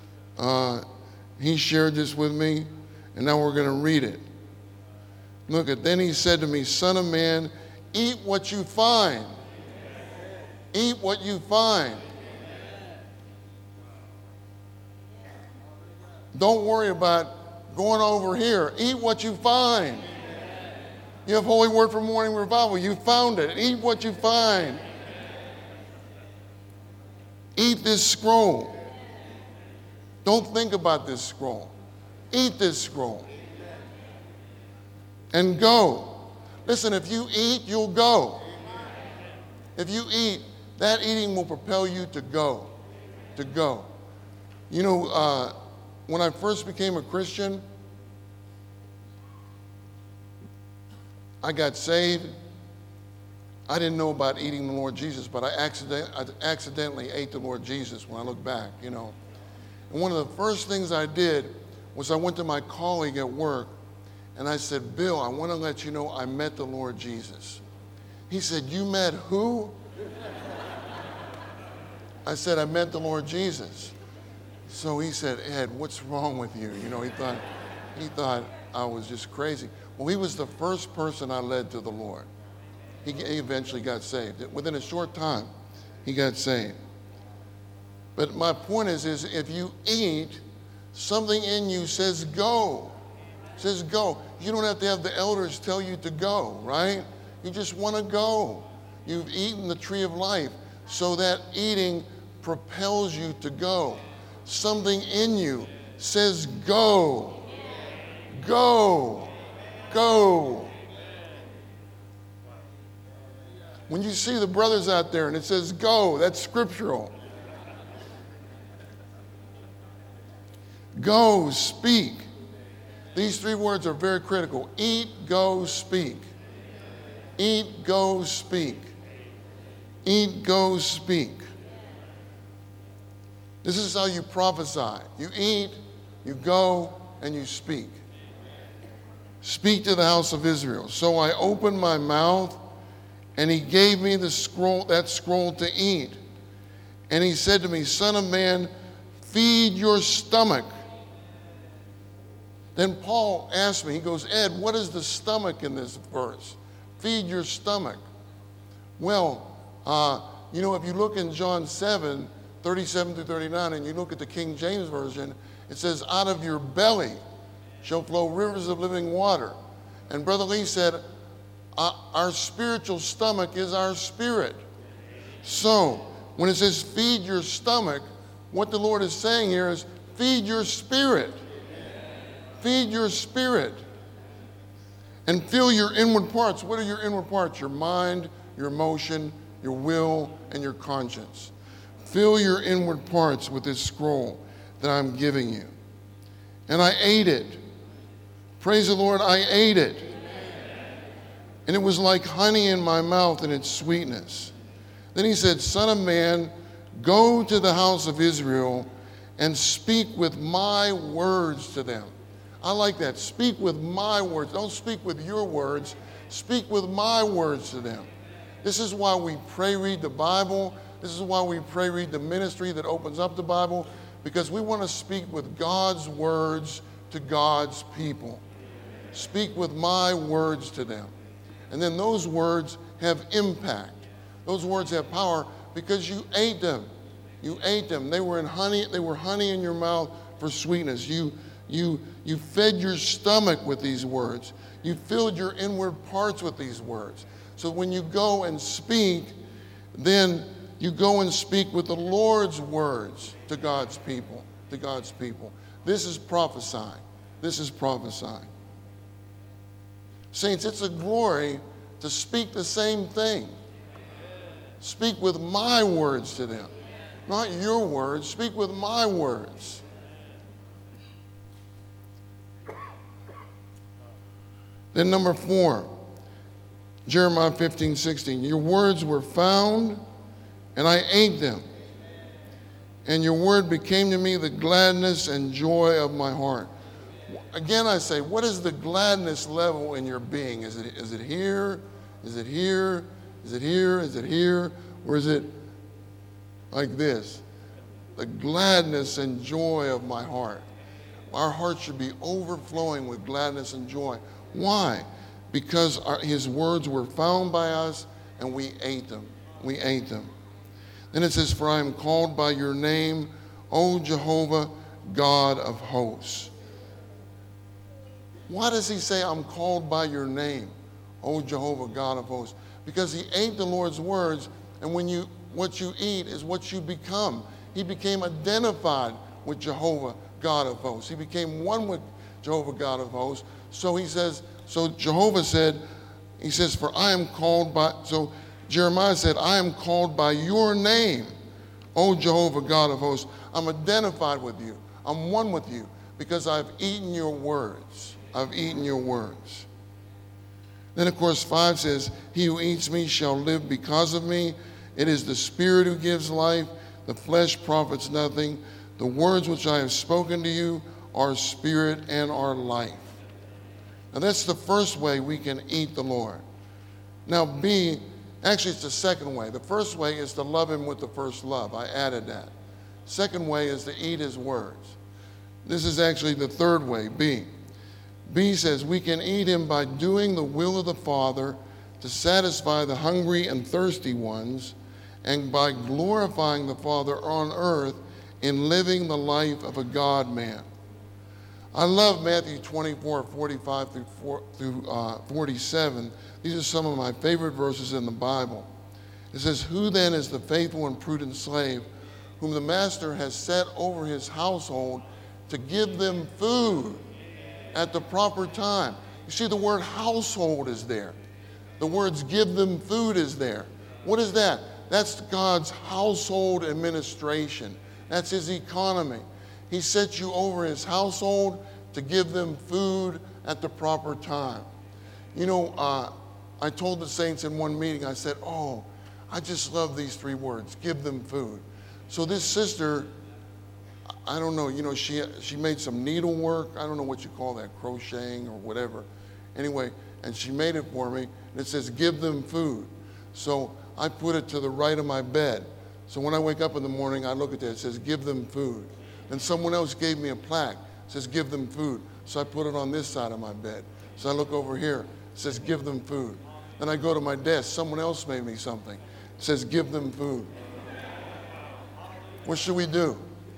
He shared this with me, and now we're going to read it. Look at, then he said to me, Son of man, eat what you find. Eat what you find. Don't worry about going over here. Eat what you find. You have Holy Word for Morning Revival. You found it. Eat what you find. Eat this scroll. Don't think about this scroll. Eat this scroll. And go. Listen, if you eat, you'll go. If you eat, that eating will propel you to go. To go. You know, when I first became a Christian, I got saved. I didn't know about eating the Lord Jesus, but I accidentally ate the Lord Jesus when I look back, you know. And one of the first things I did was I went to my colleague at work and I said, Bill, I want to let you know I met the Lord Jesus. He said, you met who? I said, I met the Lord Jesus. So he said, Ed, what's wrong with you? You know, he thought I was just crazy. Well, he was the first person I led to the Lord. He eventually got saved. Within a short time, he got saved. But my point is if you eat, something in you says go. Says go. You don't have to have the elders tell you to go, right? You just want to go. You've eaten the tree of life, so that eating propels you to go. Something in you says go. Go. Go. When you see the brothers out there and it says go, that's scriptural. Go, speak. These 3 words are very critical. Eat, go, speak. Eat, go, speak. Eat, go, speak. This is how you prophesy. You eat, you go, and you speak. Speak to the house of Israel. So I opened my mouth, and he gave me that scroll to eat. And he said to me, Son of man, feed your stomach. Then Paul asked me, he goes, Ed, what is the stomach in this verse? Feed your stomach. Well, you know, if you look in John 7, 37 through 39, and you look at the King James Version, it says, out of your belly shall flow rivers of living water. And Brother Lee said, our spiritual stomach is our spirit. So, when it says feed your stomach, what the Lord is saying here is feed your spirit. Feed your spirit. And fill your inward parts. What are your inward parts? Your mind, your emotion, your will, and your conscience. Fill your inward parts with this scroll that I'm giving you. And I ate it. Praise the Lord, I ate it. And it was like honey in my mouth in its sweetness. Then he said, Son of man, go to the house of Israel and speak with my words to them. I like that. Speak with my words. Don't speak with your words. Speak with my words to them. This is why we pray, read the Bible. This is why we pray, read the ministry that opens up the Bible, because we want to speak with God's words to God's people. Speak with my words to them. And then those words have impact. Those words have power because you ate them. You ate them. They were honey in your mouth for sweetness. You fed your stomach with these words. You filled your inward parts with these words. So when you go and speak, then you go and speak with the Lord's words to God's people, to God's people. This is prophesying. This is prophesying. Saints, it's a glory to speak the same thing. Speak with my words to them. Not your words. Speak with my words. Then number 4, Jeremiah 15:16. Your words were found, and I ate them. And your word became to me the gladness and joy of my heart. Again, I say, what is the gladness level in your being? Is it here? Is it here? Is it here? Is it here? Or is it like this? The gladness and joy of my heart. Our heart should be overflowing with gladness and joy. Why? Because his words were found by us and we ate them. We ate them. Then it says, for I am called by your name, O Jehovah, God of hosts. Why does he say, I'm called by your name, O Jehovah, God of hosts? Because he ate the Lord's words, and what you eat is what you become. He became identified with Jehovah, God of hosts. He became one with Jehovah, God of hosts. So Jehovah said, he says, for I am called by, so Jeremiah said, I am called by your name, O Jehovah, God of hosts. I'm identified with you. I'm one with you because I've eaten your words. I've eaten your words. Then, of course, 5 says, he who eats me shall live because of me. It is the Spirit who gives life. The flesh profits nothing. The words which I have spoken to you are spirit and are life. Now, that's the first way we can eat the Lord. Now, actually, it's the second way. The first way is to love him with the first love. I added that. Second way is to eat his words. This is actually the third way, B. B says we can eat him by doing the will of the Father to satisfy the hungry and thirsty ones, and by glorifying the Father on earth in living the life of a God-man. I love Matthew 24:45 through 47. These are some of my favorite verses in the Bible. It says, who then is the faithful and prudent slave whom the master has set over his household to give them food at the proper time? You see, the word household is there. The words give them food is there. What is that? That's God's household administration. That's his economy. He sets you over his household to give them food at the proper time. You know, I told the saints in one meeting, I said, I just love these 3 words, give them food. So this sister, I don't know, she made some needlework. I don't know what you call that, crocheting or whatever. Anyway, and she made it for me, and it says, give them food. So I put it to the right of my bed. So when I wake up in the morning, I look at that, it says, give them food. And someone else gave me a plaque, it says, give them food. So I put it on this side of my bed. So I look over here, it says, give them food. Then I go to my desk, someone else made me something. It says, give them food. What should we do?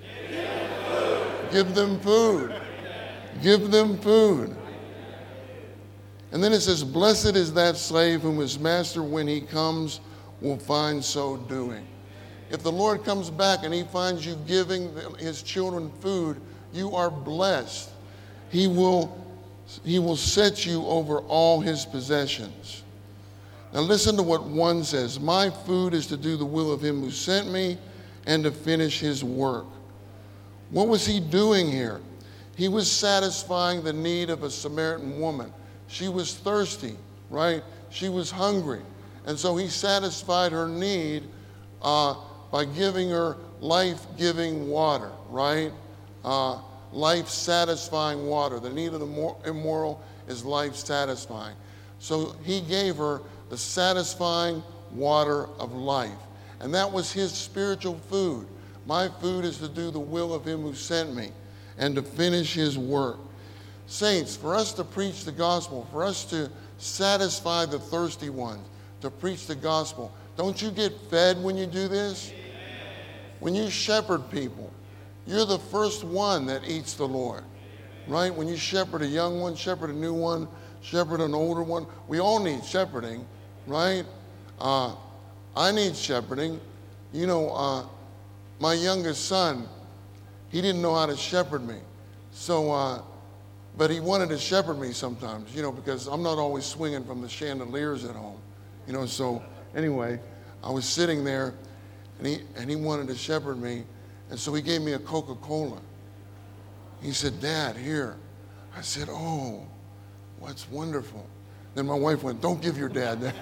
Give them food. Give them food. And then it says, blessed is that slave whom his master, when he comes, will find so doing. If the Lord comes back and he finds you giving his children food, you are blessed. He will set you over all his possessions. Now listen to what 1 says. My food is to do the will of him who sent me and to finish his work. What was he doing here? He was satisfying the need of a Samaritan woman. She was thirsty, right? She was hungry. And so he satisfied her need by giving her life-giving water, right? Life-satisfying water. The need of the immoral is life-satisfying. So he gave her the satisfying water of life. And that was his spiritual food. My food is to do the will of him who sent me and to finish his work. Saints, for us to preach the gospel, for us to satisfy the thirsty ones, to preach the gospel, don't you get fed when you do this? When you shepherd people, you're the first one that eats the Lord, right? When you shepherd a young one, shepherd a new one, shepherd an older one, we all need shepherding, right? I need shepherding. You know, my youngest son, he didn't know how to shepherd me. So, but he wanted to shepherd me sometimes, you know, because I'm not always swinging from the chandeliers at home, you know. So anyway, I was sitting there and he wanted to shepherd me. And so he gave me a Coca-Cola. He said, Dad, here. I said, oh, what's wonderful. Then my wife went, don't give your dad that.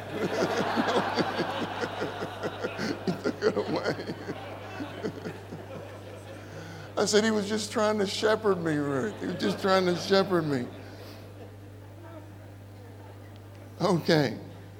He took it away. I said, he was just trying to shepherd me, Ruth. He was just trying to shepherd me. Okay.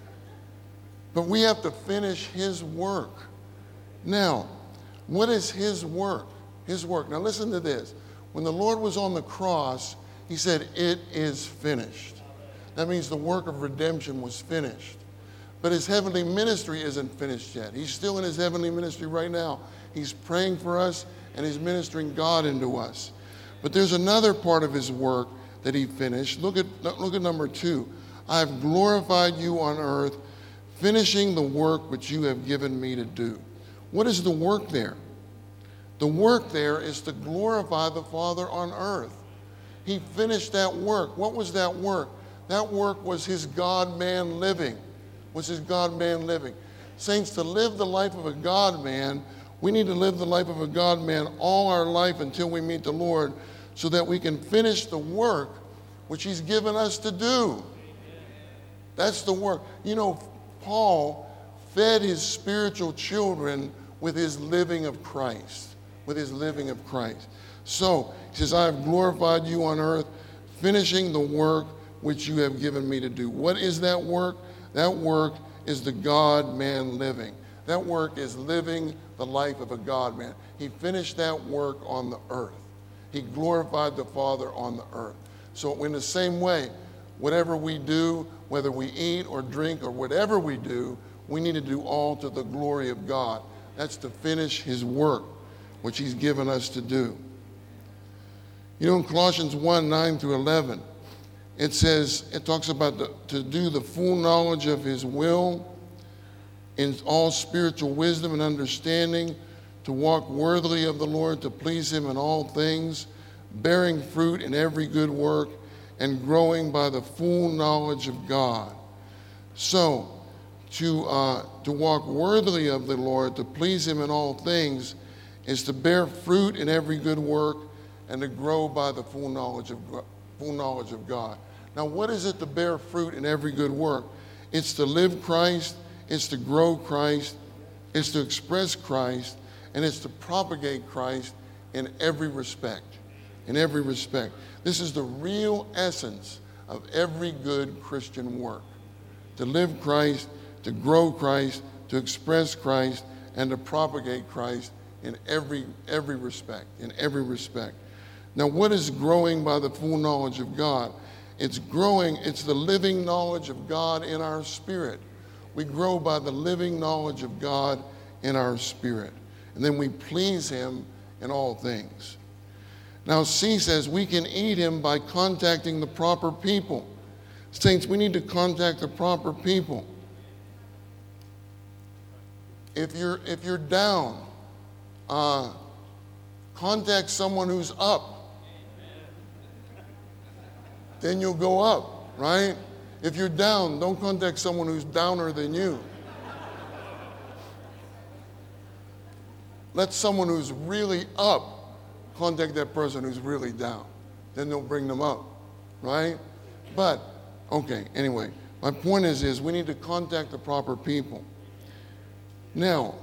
But we have to finish his work. Now, what is his work? His work. Now listen to this. When the Lord was on the cross, he said, it is finished. That means the work of redemption was finished. But his heavenly ministry isn't finished yet. He's still in his heavenly ministry right now. He's praying for us and he's ministering God into us. But there's another part of his work that he finished. Look at number 2. I have glorified you on earth, finishing the work which you have given me to do. What is the work there? The work there is to glorify the Father on earth. He finished that work. What was that work? That work was his God-man living. Was his God-man living. Saints, to live the life of a God-man, we need to live the life of a God-man all our life until we meet the Lord so that we can finish the work which he's given us to do. That's the work. You know, Paul fed his spiritual children with his living of Christ. With his living of Christ. So, he says, I have glorified you on earth, finishing the work which you have given me to do. What is that work? That work is the God-man living. That work is living the life of a God-man. He finished that work on the earth. He glorified the Father on the earth. So in the same way, whatever we do, whether we eat or drink or whatever we do, we need to do all to the glory of God. That's to finish his work, which he's given us to do. You know, in Colossians 1, 9 through 11, it says, it talks about to do the full knowledge of his will in all spiritual wisdom and understanding, to walk worthily of the Lord, to please him in all things, bearing fruit in every good work, and growing by the full knowledge of God. So, to walk worthily of the Lord, to please him in all things, is to bear fruit in every good work and to grow by the full knowledge of God. Now, what is it to bear fruit in every good work? It's to live Christ, it's to grow Christ, it's to express Christ, and it's to propagate Christ in every respect. In every respect. This is the real essence of every good Christian work. To live Christ, to grow Christ, to express Christ, and to propagate Christ in every respect, in every respect. Now, what is growing by the full knowledge of God? It's the living knowledge of God in our spirit. We grow by the living knowledge of God in our spirit. And then we please him in all things. Now, C says we can eat him by contacting the proper people. Saints, we need to contact the proper people. If you're down, contact someone who's up. Then you'll go up, right? If you're down, don't contact someone who's downer than you. Let someone who's really up contact that person who's really down. Then they'll bring them up, right? But, okay, anyway, my point is we need to contact the proper people. Now,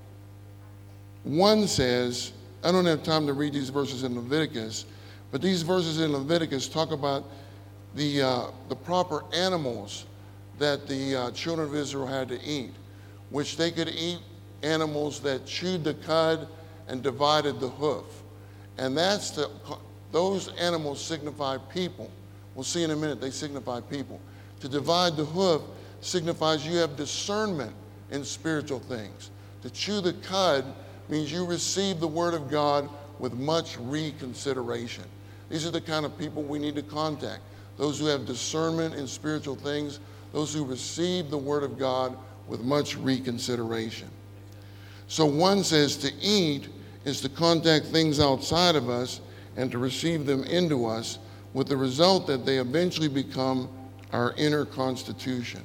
one says, I don't have time to read these verses in Leviticus, but these verses in Leviticus talk about the proper animals that the children of Israel had to eat, which they could eat animals that chewed the cud and divided the hoof. And those animals signify people. We'll see in a minute, they signify people. To divide the hoof signifies you have discernment in spiritual things. To chew the cud means you receive the word of God with much reconsideration. These are the kind of people we need to contact. Those who have discernment in spiritual things, those who receive the word of God with much reconsideration. So one says to eat is to contact things outside of us and to receive them into us, with the result that they eventually become our inner constitution.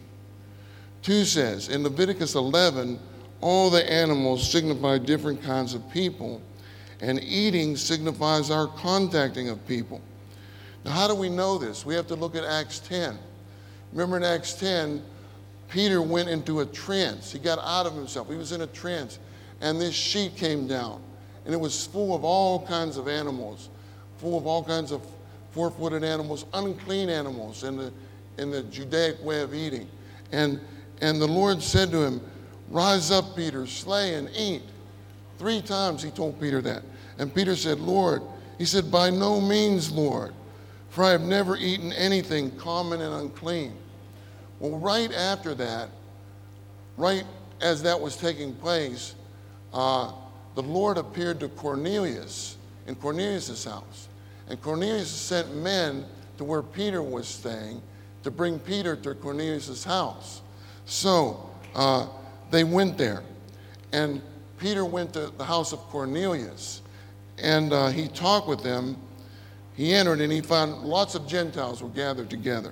2 says, in Leviticus 11, all the animals signify different kinds of people, and eating signifies our contacting of people. Now, how do we know this? We have to look at Acts 10. Remember in Acts 10, Peter went into a trance. He got out of himself. He was in a trance, and this sheet came down, and it was full of all kinds of animals, full of all kinds of four-footed animals, unclean animals in the Judaic way of eating. And the Lord said to him, "Rise up, Peter, slay and eat." 3 times he told Peter that. And Peter said, "Lord," he said, "by no means, Lord, for I have never eaten anything common and unclean." Well, right after that, right as that was taking place, the Lord appeared to Cornelius in Cornelius' house. And Cornelius sent men to where Peter was staying to bring Peter to Cornelius' house. So they went there. And Peter went to the house of Cornelius. And he talked with them. He entered and he found lots of Gentiles were gathered together.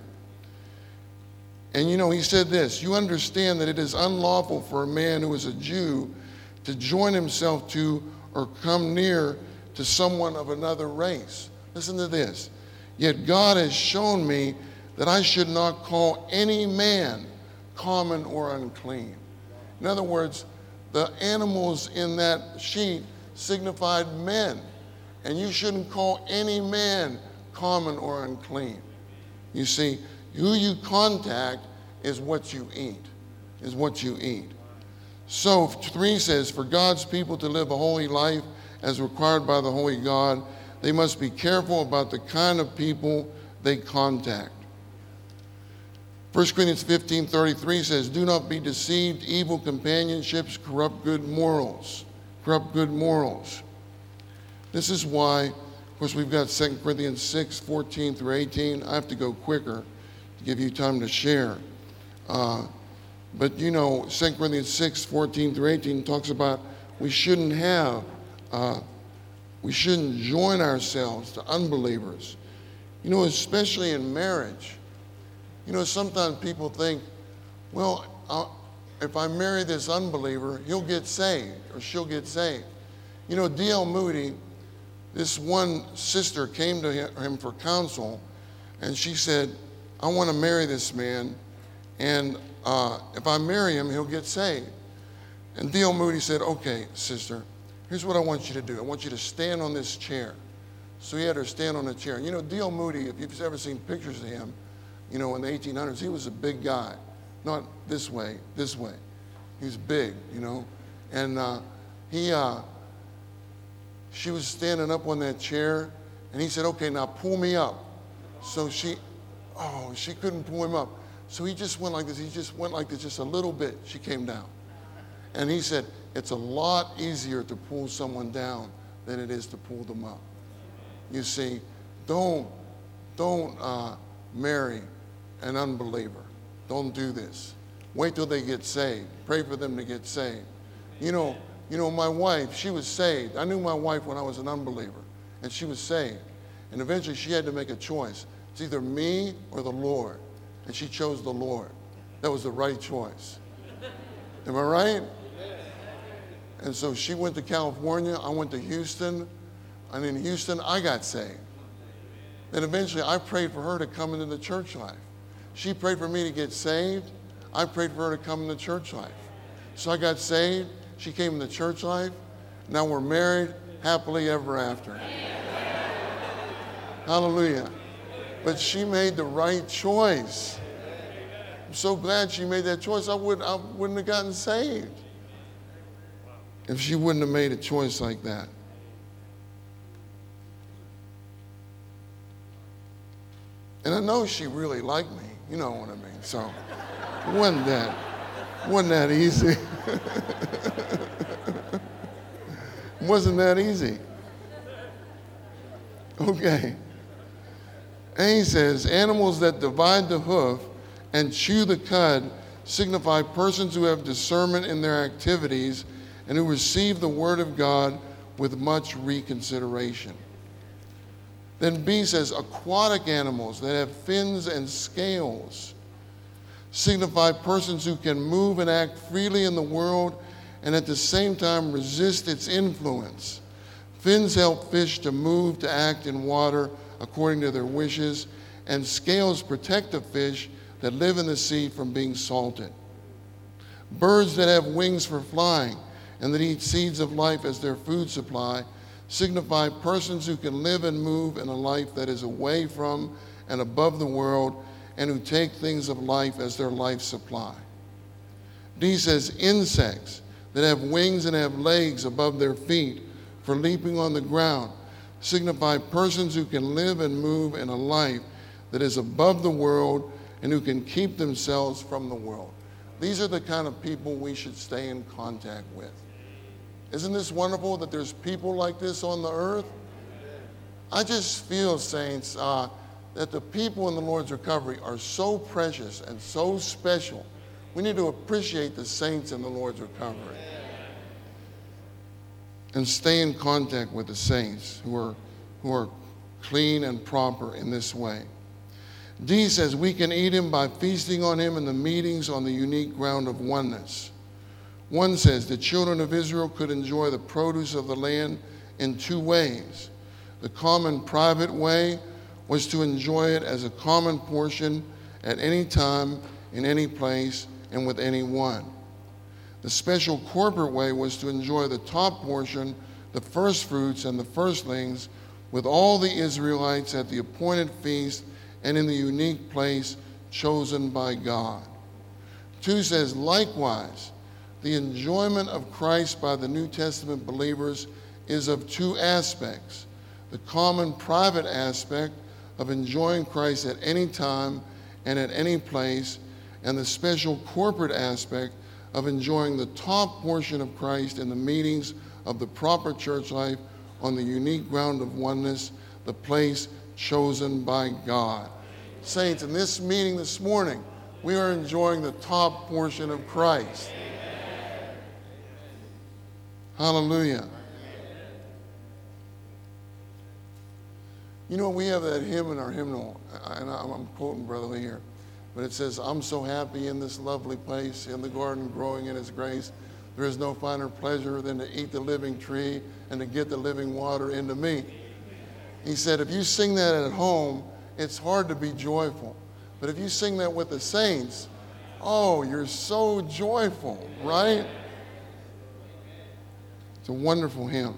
And he said this, "You understand that it is unlawful for a man who is a Jew to join himself to or come near to someone of another race." Listen to this. "Yet God has shown me that I should not call any man common or unclean." In other words, the animals in that sheet signified men, and you shouldn't call any man common or unclean. You see, who you contact is what you eat, So 3 says, for God's people to live a holy life as required by the holy God, they must be careful about the kind of people they contact. 1 Corinthians 15:33 says, "Do not be deceived, evil companionships corrupt good morals." This is why, of course, we've got 2 Corinthians 6:14 through 18. I have to go quicker to give you time to share. But 2 Corinthians 6:14 through 18 talks about we shouldn't join ourselves to unbelievers. Especially in marriage. Sometimes people think, well, if I marry this unbeliever, he'll get saved or she'll get saved. D.L. Moody, this one sister came to him for counsel, and she said, "I want to marry this man, and if I marry him, he'll get saved." And D.L. Moody said, "Okay, sister, here's what I want you to do. I want you to stand on this chair." So he had her stand on the chair. D.L. Moody, if you've ever seen pictures of him, in the 1800s, he was a big guy. Not this way. He was big, And she was standing up on that chair, and he said, "Okay, now pull me up." So she couldn't pull him up. So he just went like this. He just went like this just a little bit. She came down. And he said, it's a lot easier to pull someone down than it is to pull them up. You see, don't marry an unbeliever. Don't do this. Wait till they get saved. Pray for them to get saved. My wife, she was saved. I knew my wife when I was an unbeliever, and she was saved. And eventually she had to make a choice. It's either me or the Lord. and she chose the Lord. That was the right choice. Am I right? And so she went to California, I went to Houston, and in Houston, I got saved. Then eventually, I prayed for her to come into the church life. She prayed for me to get saved. I prayed for her to come into church life. So I got saved. She came into church life. Now we're married happily ever after. Hallelujah. But she made the right choice. I'm so glad she made that choice. I wouldn't have gotten saved if she wouldn't have made a choice like that. And I know she really liked me. You know what I mean? So it wasn't that easy. It wasn't that easy. Okay. And he says, animals that divide the hoof and chew the cud signify persons who have discernment in their activities and who receive the word of God with much reconsideration. Then B says, aquatic animals that have fins and scales signify persons who can move and act freely in the world and at the same time resist its influence. Fins help fish to move, to act in water according to their wishes, and scales protect the fish that live in the sea from being salted. Birds that have wings for flying and that eat seeds of life as their food supply signify persons who can live and move in a life that is away from and above the world and who take things of life as their life supply. D says insects that have wings and have legs above their feet for leaping on the ground signify persons who can live and move in a life that is above the world and who can keep themselves from the world. These are the kind of people we should stay in contact with. Isn't this wonderful that there's people like this on the earth? I just feel, saints, that the people in the Lord's recovery are so precious and so special. We need to appreciate the saints in the Lord's recovery and stay in contact with the saints who are clean and proper in this way. D says we can eat him by feasting on him in the meetings on the unique ground of oneness. 1 says the children of Israel could enjoy the produce of the land in two ways. The common private way was to enjoy it as a common portion at any time, in any place, and with anyone. The special corporate way was to enjoy the top portion, the first fruits and the firstlings, with all the Israelites at the appointed feast and in the unique place chosen by God. 2 says, likewise, the enjoyment of Christ by the New Testament believers is of two aspects. The common private aspect of enjoying Christ at any time and at any place, and the special corporate aspect of enjoying the top portion of Christ in the meetings of the proper church life on the unique ground of oneness, the place chosen by God. Saints, in this meeting this morning, we are enjoying the top portion of Christ. Hallelujah. You know, we have that hymn in our hymnal, and I'm quoting Brother Lee here, but it says, I'm so happy in this lovely place, in the garden growing in his grace. There is no finer pleasure than to eat the living tree and to get the living water into me. He said, if you sing that at home, it's hard to be joyful. But if you sing that with the saints, oh, you're so joyful, right? It's a wonderful hymn.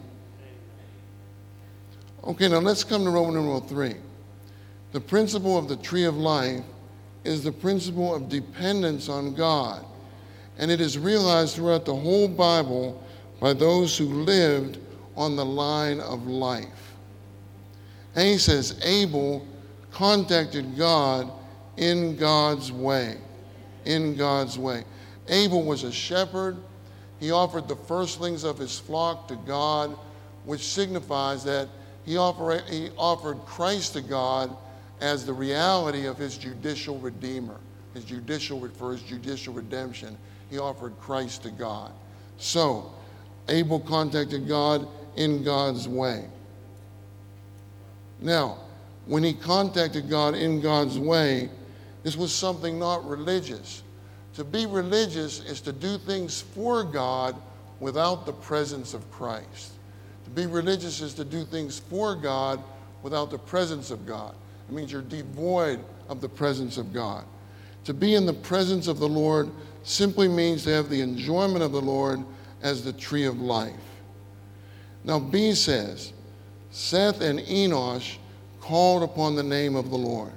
Okay, now let's come to Roman numeral 3. The principle of the tree of life is the principle of dependence on God, and it is realized throughout the whole Bible by those who lived on the line of life. And he says, Abel contacted God in God's way. In God's way. Abel was a shepherd. He offered the firstlings of his flock to God, which signifies that he offered Christ to God as the reality of his judicial redeemer, for his judicial redemption. He offered Christ to God. So, Abel contacted God in God's way. Now, when he contacted God in God's way, This was something not religious. To be religious is to do things for God without the presence of Christ. To be religious is to do things for God without the presence of God. It means you're devoid of the presence of God. To be in the presence of the Lord simply means to have the enjoyment of the Lord as the tree of life. Now B says, Seth and Enosh called upon the name of the Lord.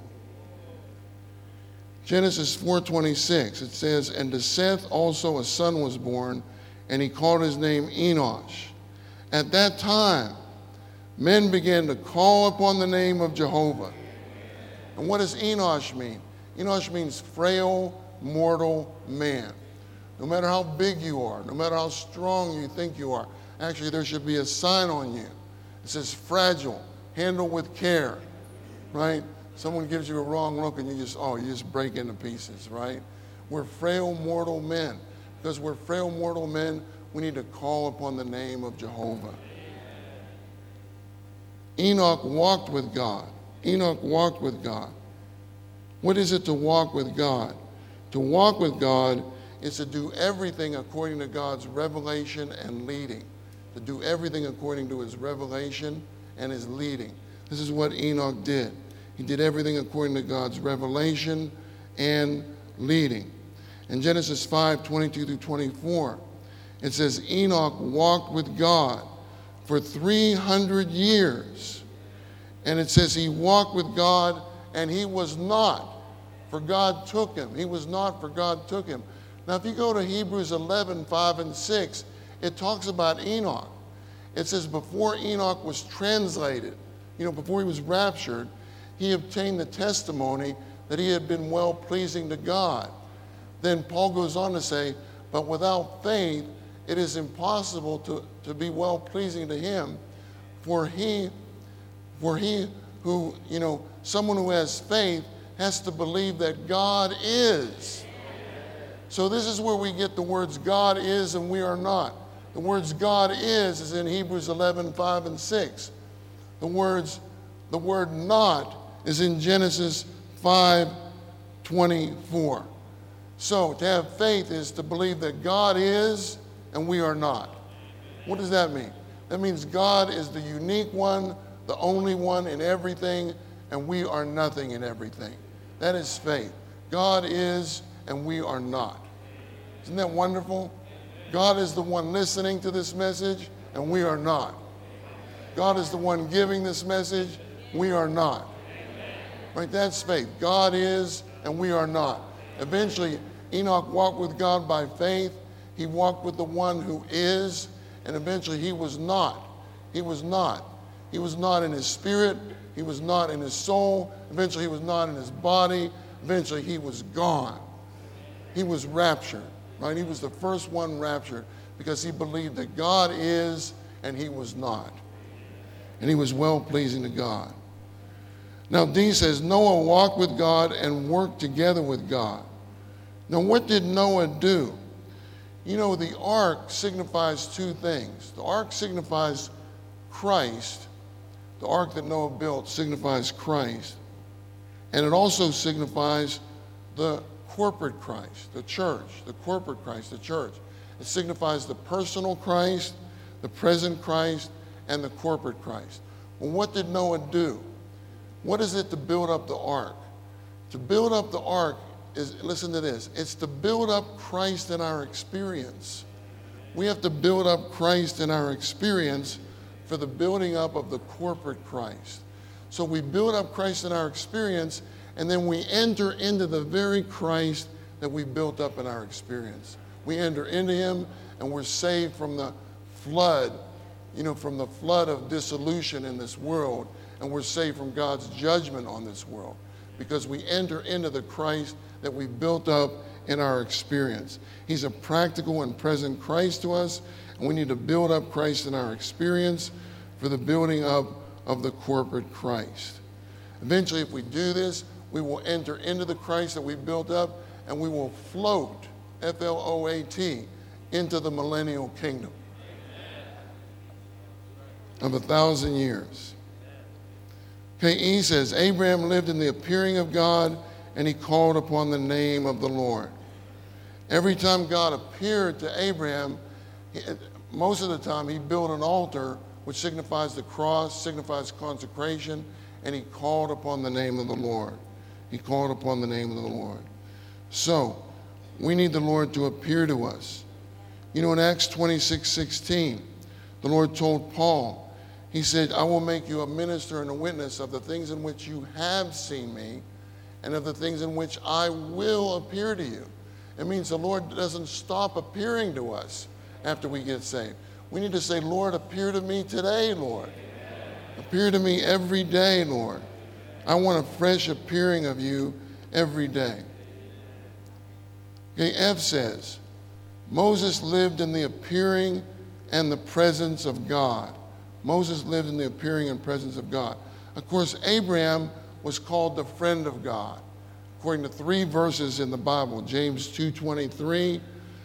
Genesis 4:26, it says, and to Seth also a son was born, and he called his name Enosh. At that time, men began to call upon the name of Jehovah. And what does Enosh mean? Enosh means frail, mortal man. No matter how big you are, no matter how strong you think you are, actually there should be a sign on you. It says fragile, handle with care, right? Someone gives you a wrong look and you just break into pieces, right? We're frail, mortal men. Because we're frail, mortal men, we need to call upon the name of Jehovah. Enoch walked with God. Enoch walked with God. What is it to walk with God? To walk with God is to do everything according to God's revelation and leading. To do everything according to his revelation and his leading. This is what Enoch did. He did everything according to God's revelation and leading. In Genesis 5:22 through 24, it says, Enoch walked with God for 300 years. And it says he walked with God and he was not, for God took him. He was not, for God took him. Now, if you go to Hebrews 11:5 and 6, it talks about Enoch. It says before Enoch was translated, before he was raptured, he obtained the testimony that he had been well-pleasing to God. Then Paul goes on to say, but without faith, it is impossible to be well-pleasing to him, for he who, someone who has faith has to believe that God is. So this is where we get the words God is and we are not. The words God is in Hebrews 11:5 and 6. The word not is in Genesis 5:24. So to have faith is to believe that God is and we are not. What does that mean? That means God is the unique one, the only one in everything, and we are nothing in everything. That is faith. God is and we are not. Isn't that wonderful? God is the one listening to this message and we are not. God is the one giving this message, we are not. Right? That's faith. God is and we are not. Eventually, Enoch walked with God by faith. He walked with the one who is, and eventually he was not. He was not. He was not in his spirit. He was not in his soul. Eventually he was not in his body. Eventually he was gone. He was raptured, right? He was the first one raptured because he believed that God is and he was not. And he was well-pleasing to God. Now D says, Noah walked with God and worked together with God. Now what did Noah do? The ark signifies two things. The ark signifies Christ. The ark that Noah built signifies Christ. And it also signifies the corporate Christ, the church, the corporate Christ, the church. It signifies the personal Christ, the present Christ, and the corporate Christ. Well, what did Noah do? What is it to build up the ark? To build up the ark is, listen to this, it's to build up Christ in our experience. We have to build up Christ in our experience for the building up of the corporate Christ. So we build up Christ in our experience, and then we enter into the very Christ that we built up in our experience. We enter into him, and we're saved from the flood, from the flood of dissolution in this world, and we're saved from God's judgment on this world because we enter into the Christ that we built up in our experience. He's a practical and present Christ to us, and we need to build up Christ in our experience for the building up of the corporate Christ. Eventually, if we do this, we will enter into the Christ that we built up, and we will float, F-L-O-A-T, into the millennial kingdom of 1,000 years. Okay, E says, Abraham lived in the appearing of God and he called upon the name of the Lord. Every time God appeared to Abraham, most of the time he built an altar, which signifies the cross, signifies consecration, and he called upon the name of the Lord. He called upon the name of the Lord. So, we need the Lord to appear to us. You know, in Acts 26:16, the Lord told Paul, he said, I will make you a minister and a witness of the things in which you have seen me and of the things in which I will appear to you. It means the Lord doesn't stop appearing to us after we get saved. We need to say, Lord, appear to me today, Lord. Appear to me every day, Lord. I want a fresh appearing of you every day. Okay, F says, Moses lived in the appearing and the presence of God. Moses lived in the appearing and presence of God. Of course, Abraham was called the friend of God, according to 3 verses in the Bible, James 2:23,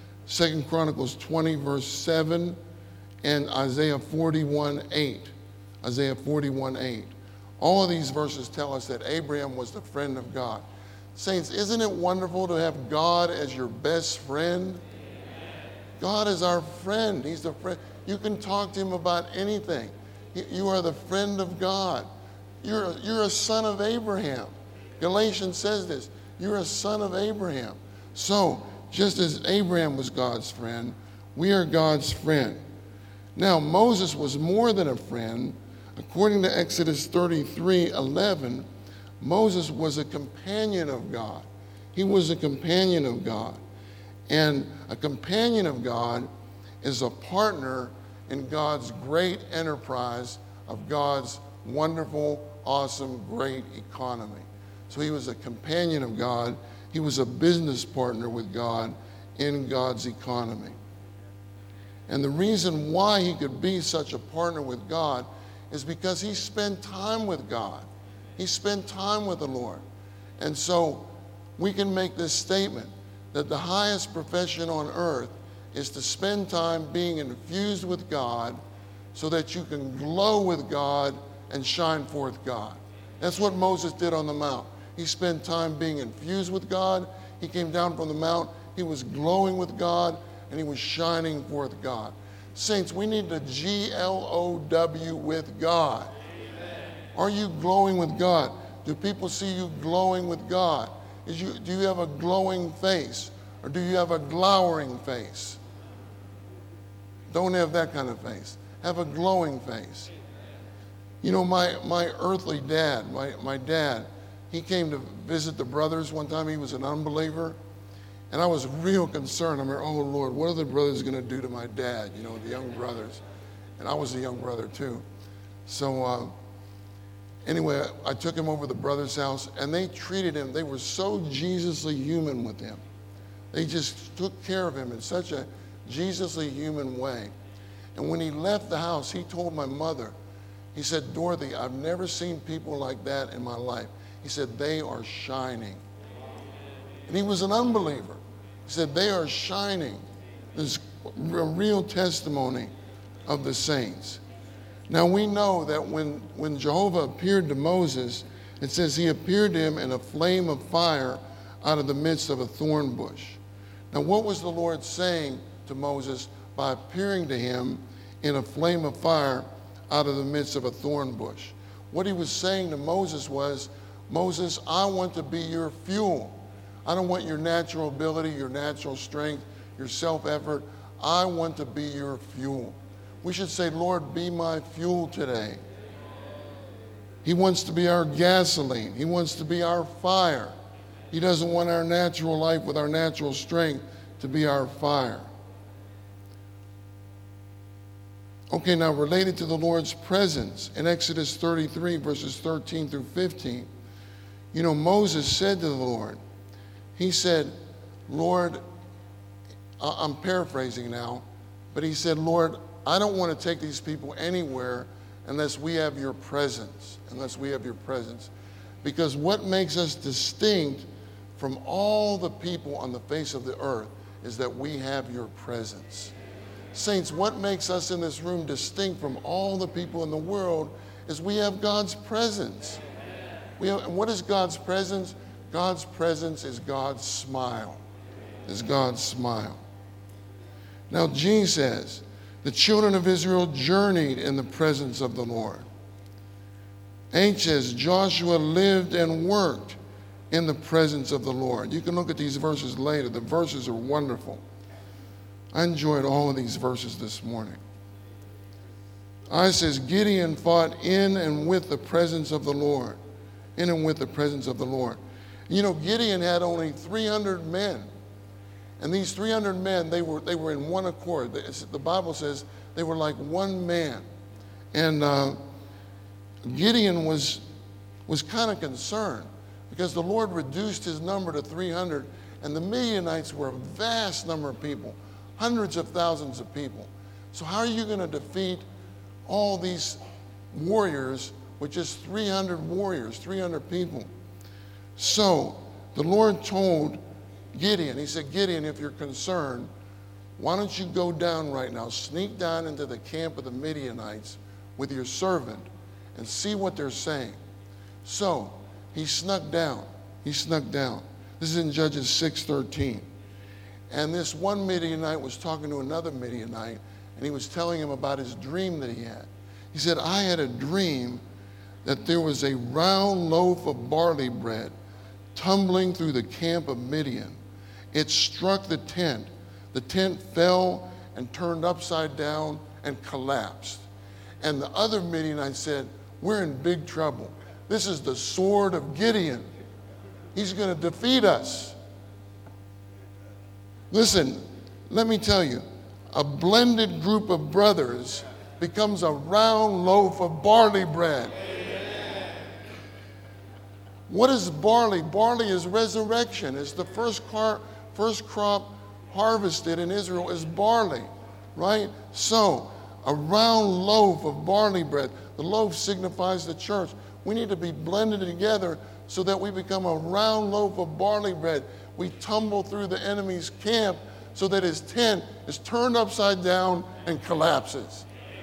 2 Chronicles 20, verse 7, and Isaiah 41:8. Isaiah 41:8. All of these verses tell us that Abraham was the friend of God. Saints, isn't it wonderful to have God as your best friend? God is our friend. He's the friend. You can talk to him about anything. You are the friend of God. You're a son of Abraham. Galatians says this. You're a son of Abraham. So, just as Abraham was God's friend, we are God's friend. Now, Moses was more than a friend. According to Exodus 33:11, Moses was a companion of God. He was a companion of God. And a companion of God is a partner in God's great enterprise of God's wonderful, awesome, great economy. So he was a companion of God. He was a business partner with God in God's economy. And the reason why he could be such a partner with God is because he spent time with God. He spent time with the Lord. And so we can make this statement that the highest profession on earth is to spend time being infused with God so that you can glow with God and shine forth God. That's what Moses did on the mount. He spent time being infused with God. He came down from the mount. He was glowing with God, and he was shining forth God. Saints, we need to GLOW with God. Amen. Are you glowing with God? Do people see you glowing with God? Do you have a glowing face, or do you have a glowering face? Don't have that kind of face. Have a glowing face. You know, my earthly dad, my dad, he came to visit the brothers one time. He was an unbeliever. And I was real concerned. I mean, oh, Lord, what are the brothers going to do to my dad? You know, the young brothers. And I was a young brother, too. So anyway, I took him over to the brother's house, and they treated him. They were so Jesusly human with him. They just took care of him in such a Jesusly human way. And when he left the house, he told my mother, he said, Dorothy, I've never seen people like that in my life. He said, they are shining. And he was an unbeliever. He said, they are shining. There's a real testimony of the saints. Now we know that when Jehovah appeared to Moses, it says he appeared to him in a flame of fire out of the midst of a thorn bush. Now what was the Lord saying to Moses by appearing to him in a flame of fire out of the midst of a thorn bush? What he was saying to Moses was, Moses, I want to be your fuel. I don't want your natural ability, your natural strength, your self-effort. I want to be your fuel. We should say, Lord, be my fuel today. He wants to be our gasoline. He wants to be our fire. He doesn't want our natural life with our natural strength to be our fire. Okay, now related to the Lord's presence, in Exodus 33, verses 13 through 15, you know, Moses said to the Lord, he said, Lord, I'm paraphrasing now, but he said, Lord, I don't want to take these people anywhere unless we have your presence, Because what makes us distinct from all the people on the face of the earth is that we have your presence. Saints, what makes us in this room distinct from all the people in the world is we have God's presence. And what is God's presence? God's presence is God's smile. Is God's smile. Now, G says, the children of Israel journeyed in the presence of the Lord. H says, Joshua lived and worked in the presence of the Lord. You can look at these verses later. The verses are wonderful. I enjoyed all of these verses this morning. I says, Gideon fought in and with the presence of the Lord. In and with the presence of the Lord. You know, Gideon had only 300 men. And these 300 men, they were in one accord. The Bible says they were like one man. And Gideon was kind of concerned because the Lord reduced his number to 300, and the Midianites were a vast number of people, hundreds of thousands of people. So how are you going to defeat all these warriors with just 300 warriors, 300 people? So the Lord told Gideon, he said, Gideon, if you're concerned, why don't you go down right now, sneak down into the camp of the Midianites with your servant and see what they're saying. So he snuck down. This is in Judges 6:13. And this one Midianite was talking to another Midianite, and he was telling him about his dream that he had. He said, I had a dream that there was a round loaf of barley bread tumbling through the camp of Midian. It struck the tent. The tent fell and turned upside down and collapsed. And the other Midianite said, we're in big trouble. This is the sword of Gideon. He's going to defeat us. Listen, let me tell you, a blended group of brothers becomes a round loaf of barley bread. Amen. What is barley? Barley is resurrection. It's the first crop harvested in Israel is barley, right? So, a round loaf of barley bread. The loaf signifies the church. We need to be blended together so that we become a round loaf of barley bread. We tumble through the enemy's camp so that his tent is turned upside down and collapses.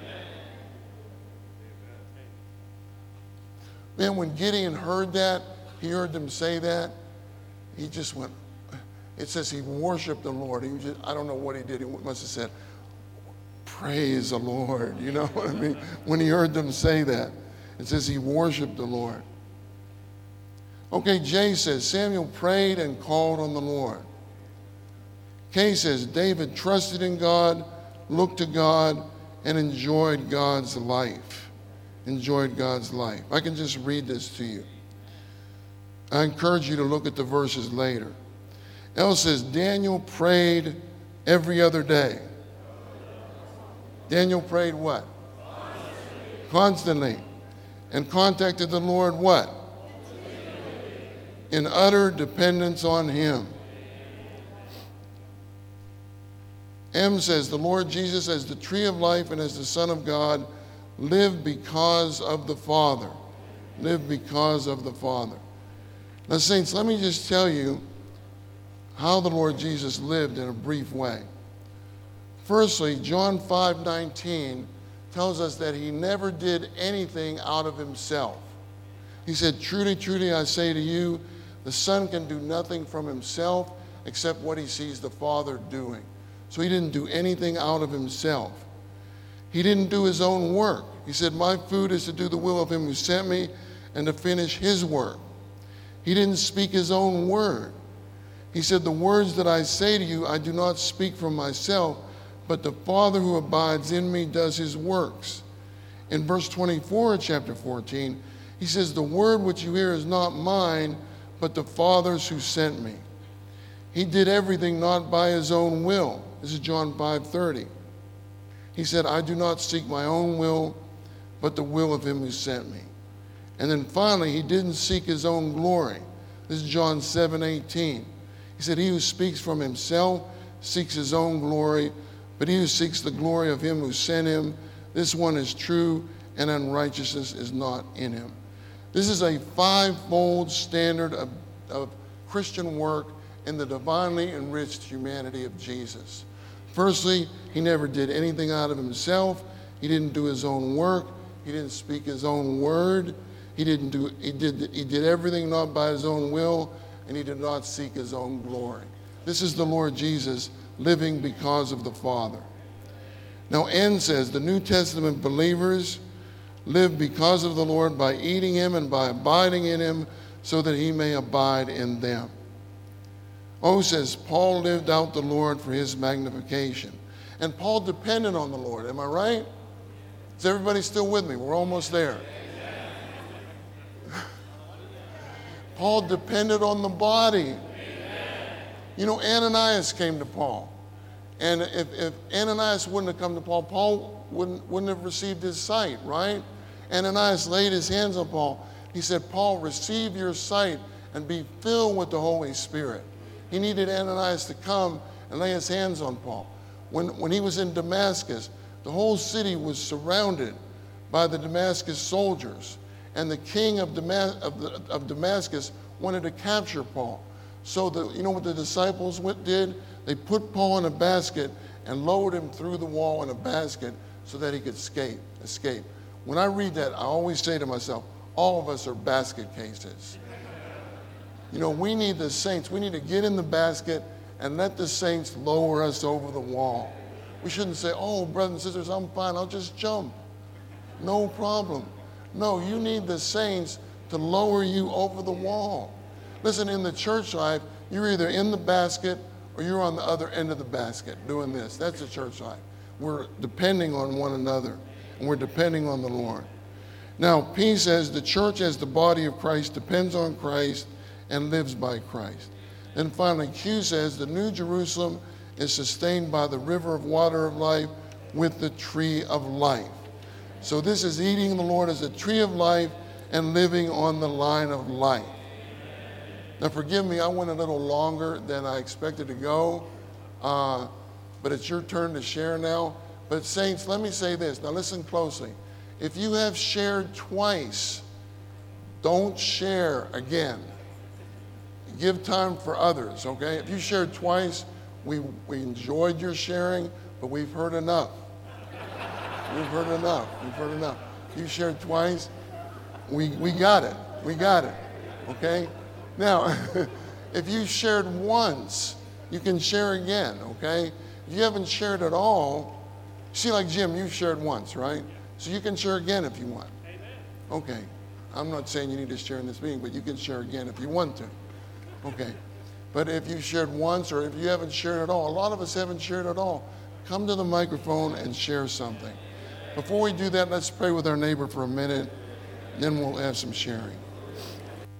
Man, when Gideon heard that, he heard them say that, he just went, it says he worshiped the Lord. I don't know what he did. He must have said, praise the Lord. You know what I mean? When he heard them say that, it says he worshiped the Lord. Okay, J says, Samuel prayed and called on the Lord. K says, David trusted in God, looked to God, and enjoyed God's life. Enjoyed God's life. I can just read this to you. I encourage you to look at the verses later. L says, Daniel prayed every other day. Daniel prayed what? Constantly. And contacted the Lord what? In utter dependence on him. M says, the Lord Jesus as the tree of life and as the Son of God lived because of the Father. Lived because of the Father. Now, saints, let me just tell you how the Lord Jesus lived in a brief way. Firstly, John 5:19 tells us that he never did anything out of himself. He said, truly, truly, I say to you, the Son can do nothing from himself except what he sees the Father doing. So he didn't do anything out of himself. He didn't do his own work. He said, my food is to do the will of him who sent me and to finish his work. He didn't speak his own word. He said, the words that I say to you, I do not speak from myself, but the Father who abides in me does his works. In verse 24 of chapter 14, he says, the word which you hear is not mine, but the Father's who sent me. He did everything not by his own will. This is John 5:30. He said, I do not seek my own will, but the will of him who sent me. And then finally, he didn't seek his own glory. This is John 7:18. He said, he who speaks from himself seeks his own glory, but he who seeks the glory of him who sent him, this one is true, and unrighteousness is not in him. This is a fivefold standard of Christian work in the divinely enriched humanity of Jesus. Firstly, he never did anything out of himself. He didn't do his own work. He didn't speak his own word. He did everything not by his own will. and he did not seek his own glory. This is the Lord Jesus living because of the Father. Now, N says the New Testament believers live because of the Lord by eating him and by abiding in him so that he may abide in them. O says Paul lived out the Lord for his magnification. And Paul depended on the Lord. Am I right? Is everybody still with me? We're almost there. Paul depended on the body. You know, Ananias came to Paul. And if Ananias wouldn't have come to Paul, Paul wouldn't have received his sight, right? Ananias laid his hands on Paul. He said, Paul, receive your sight and be filled with the Holy Spirit. He needed Ananias to come and lay his hands on Paul. When he was in Damascus, the whole city was surrounded by the Damascus soldiers. And the king of Damascus wanted to capture Paul. So you know what the disciples did? They put Paul in a basket and lowered him through the wall in a basket so that he could escape. When I read that, I always say to myself, all of us are basket cases. You know, we need the saints. We need to get in the basket and let the saints lower us over the wall. We shouldn't say, oh, brothers and sisters, I'm fine. I'll just jump. No problem. No, you need the saints to lower you over the wall. Listen, in the church life, you're either in the basket or you're on the other end of the basket doing this. That's the church life. We're depending on one another, and we're depending on the Lord. Now, P says the church as the body of Christ depends on Christ and lives by Christ. Then finally, Q says the New Jerusalem is sustained by the river of water of life with the tree of life. So this is eating the Lord as a tree of life and living on the line of life. Now forgive me, I went a little longer than I expected to go, but it's your turn to share now. But saints, let me say this. Now listen closely. If you have shared twice, don't share again. Give time for others, okay? If you shared twice, we enjoyed your sharing, but we've heard enough. We've heard enough. We've heard enough. You shared twice, we got it. We got it, okay? Now, if you shared once, you can share again, okay? If you haven't shared at all, see, like Jim, you shared once, right? So you can share again if you want. Okay. I'm not saying you need to share in this meeting, but you can share again if you want to. Okay. But if you shared once or if you haven't shared at all, a lot of us haven't shared at all, come to the microphone and share something. Before we do that, let's pray with our neighbor for a minute, then we'll have some sharing.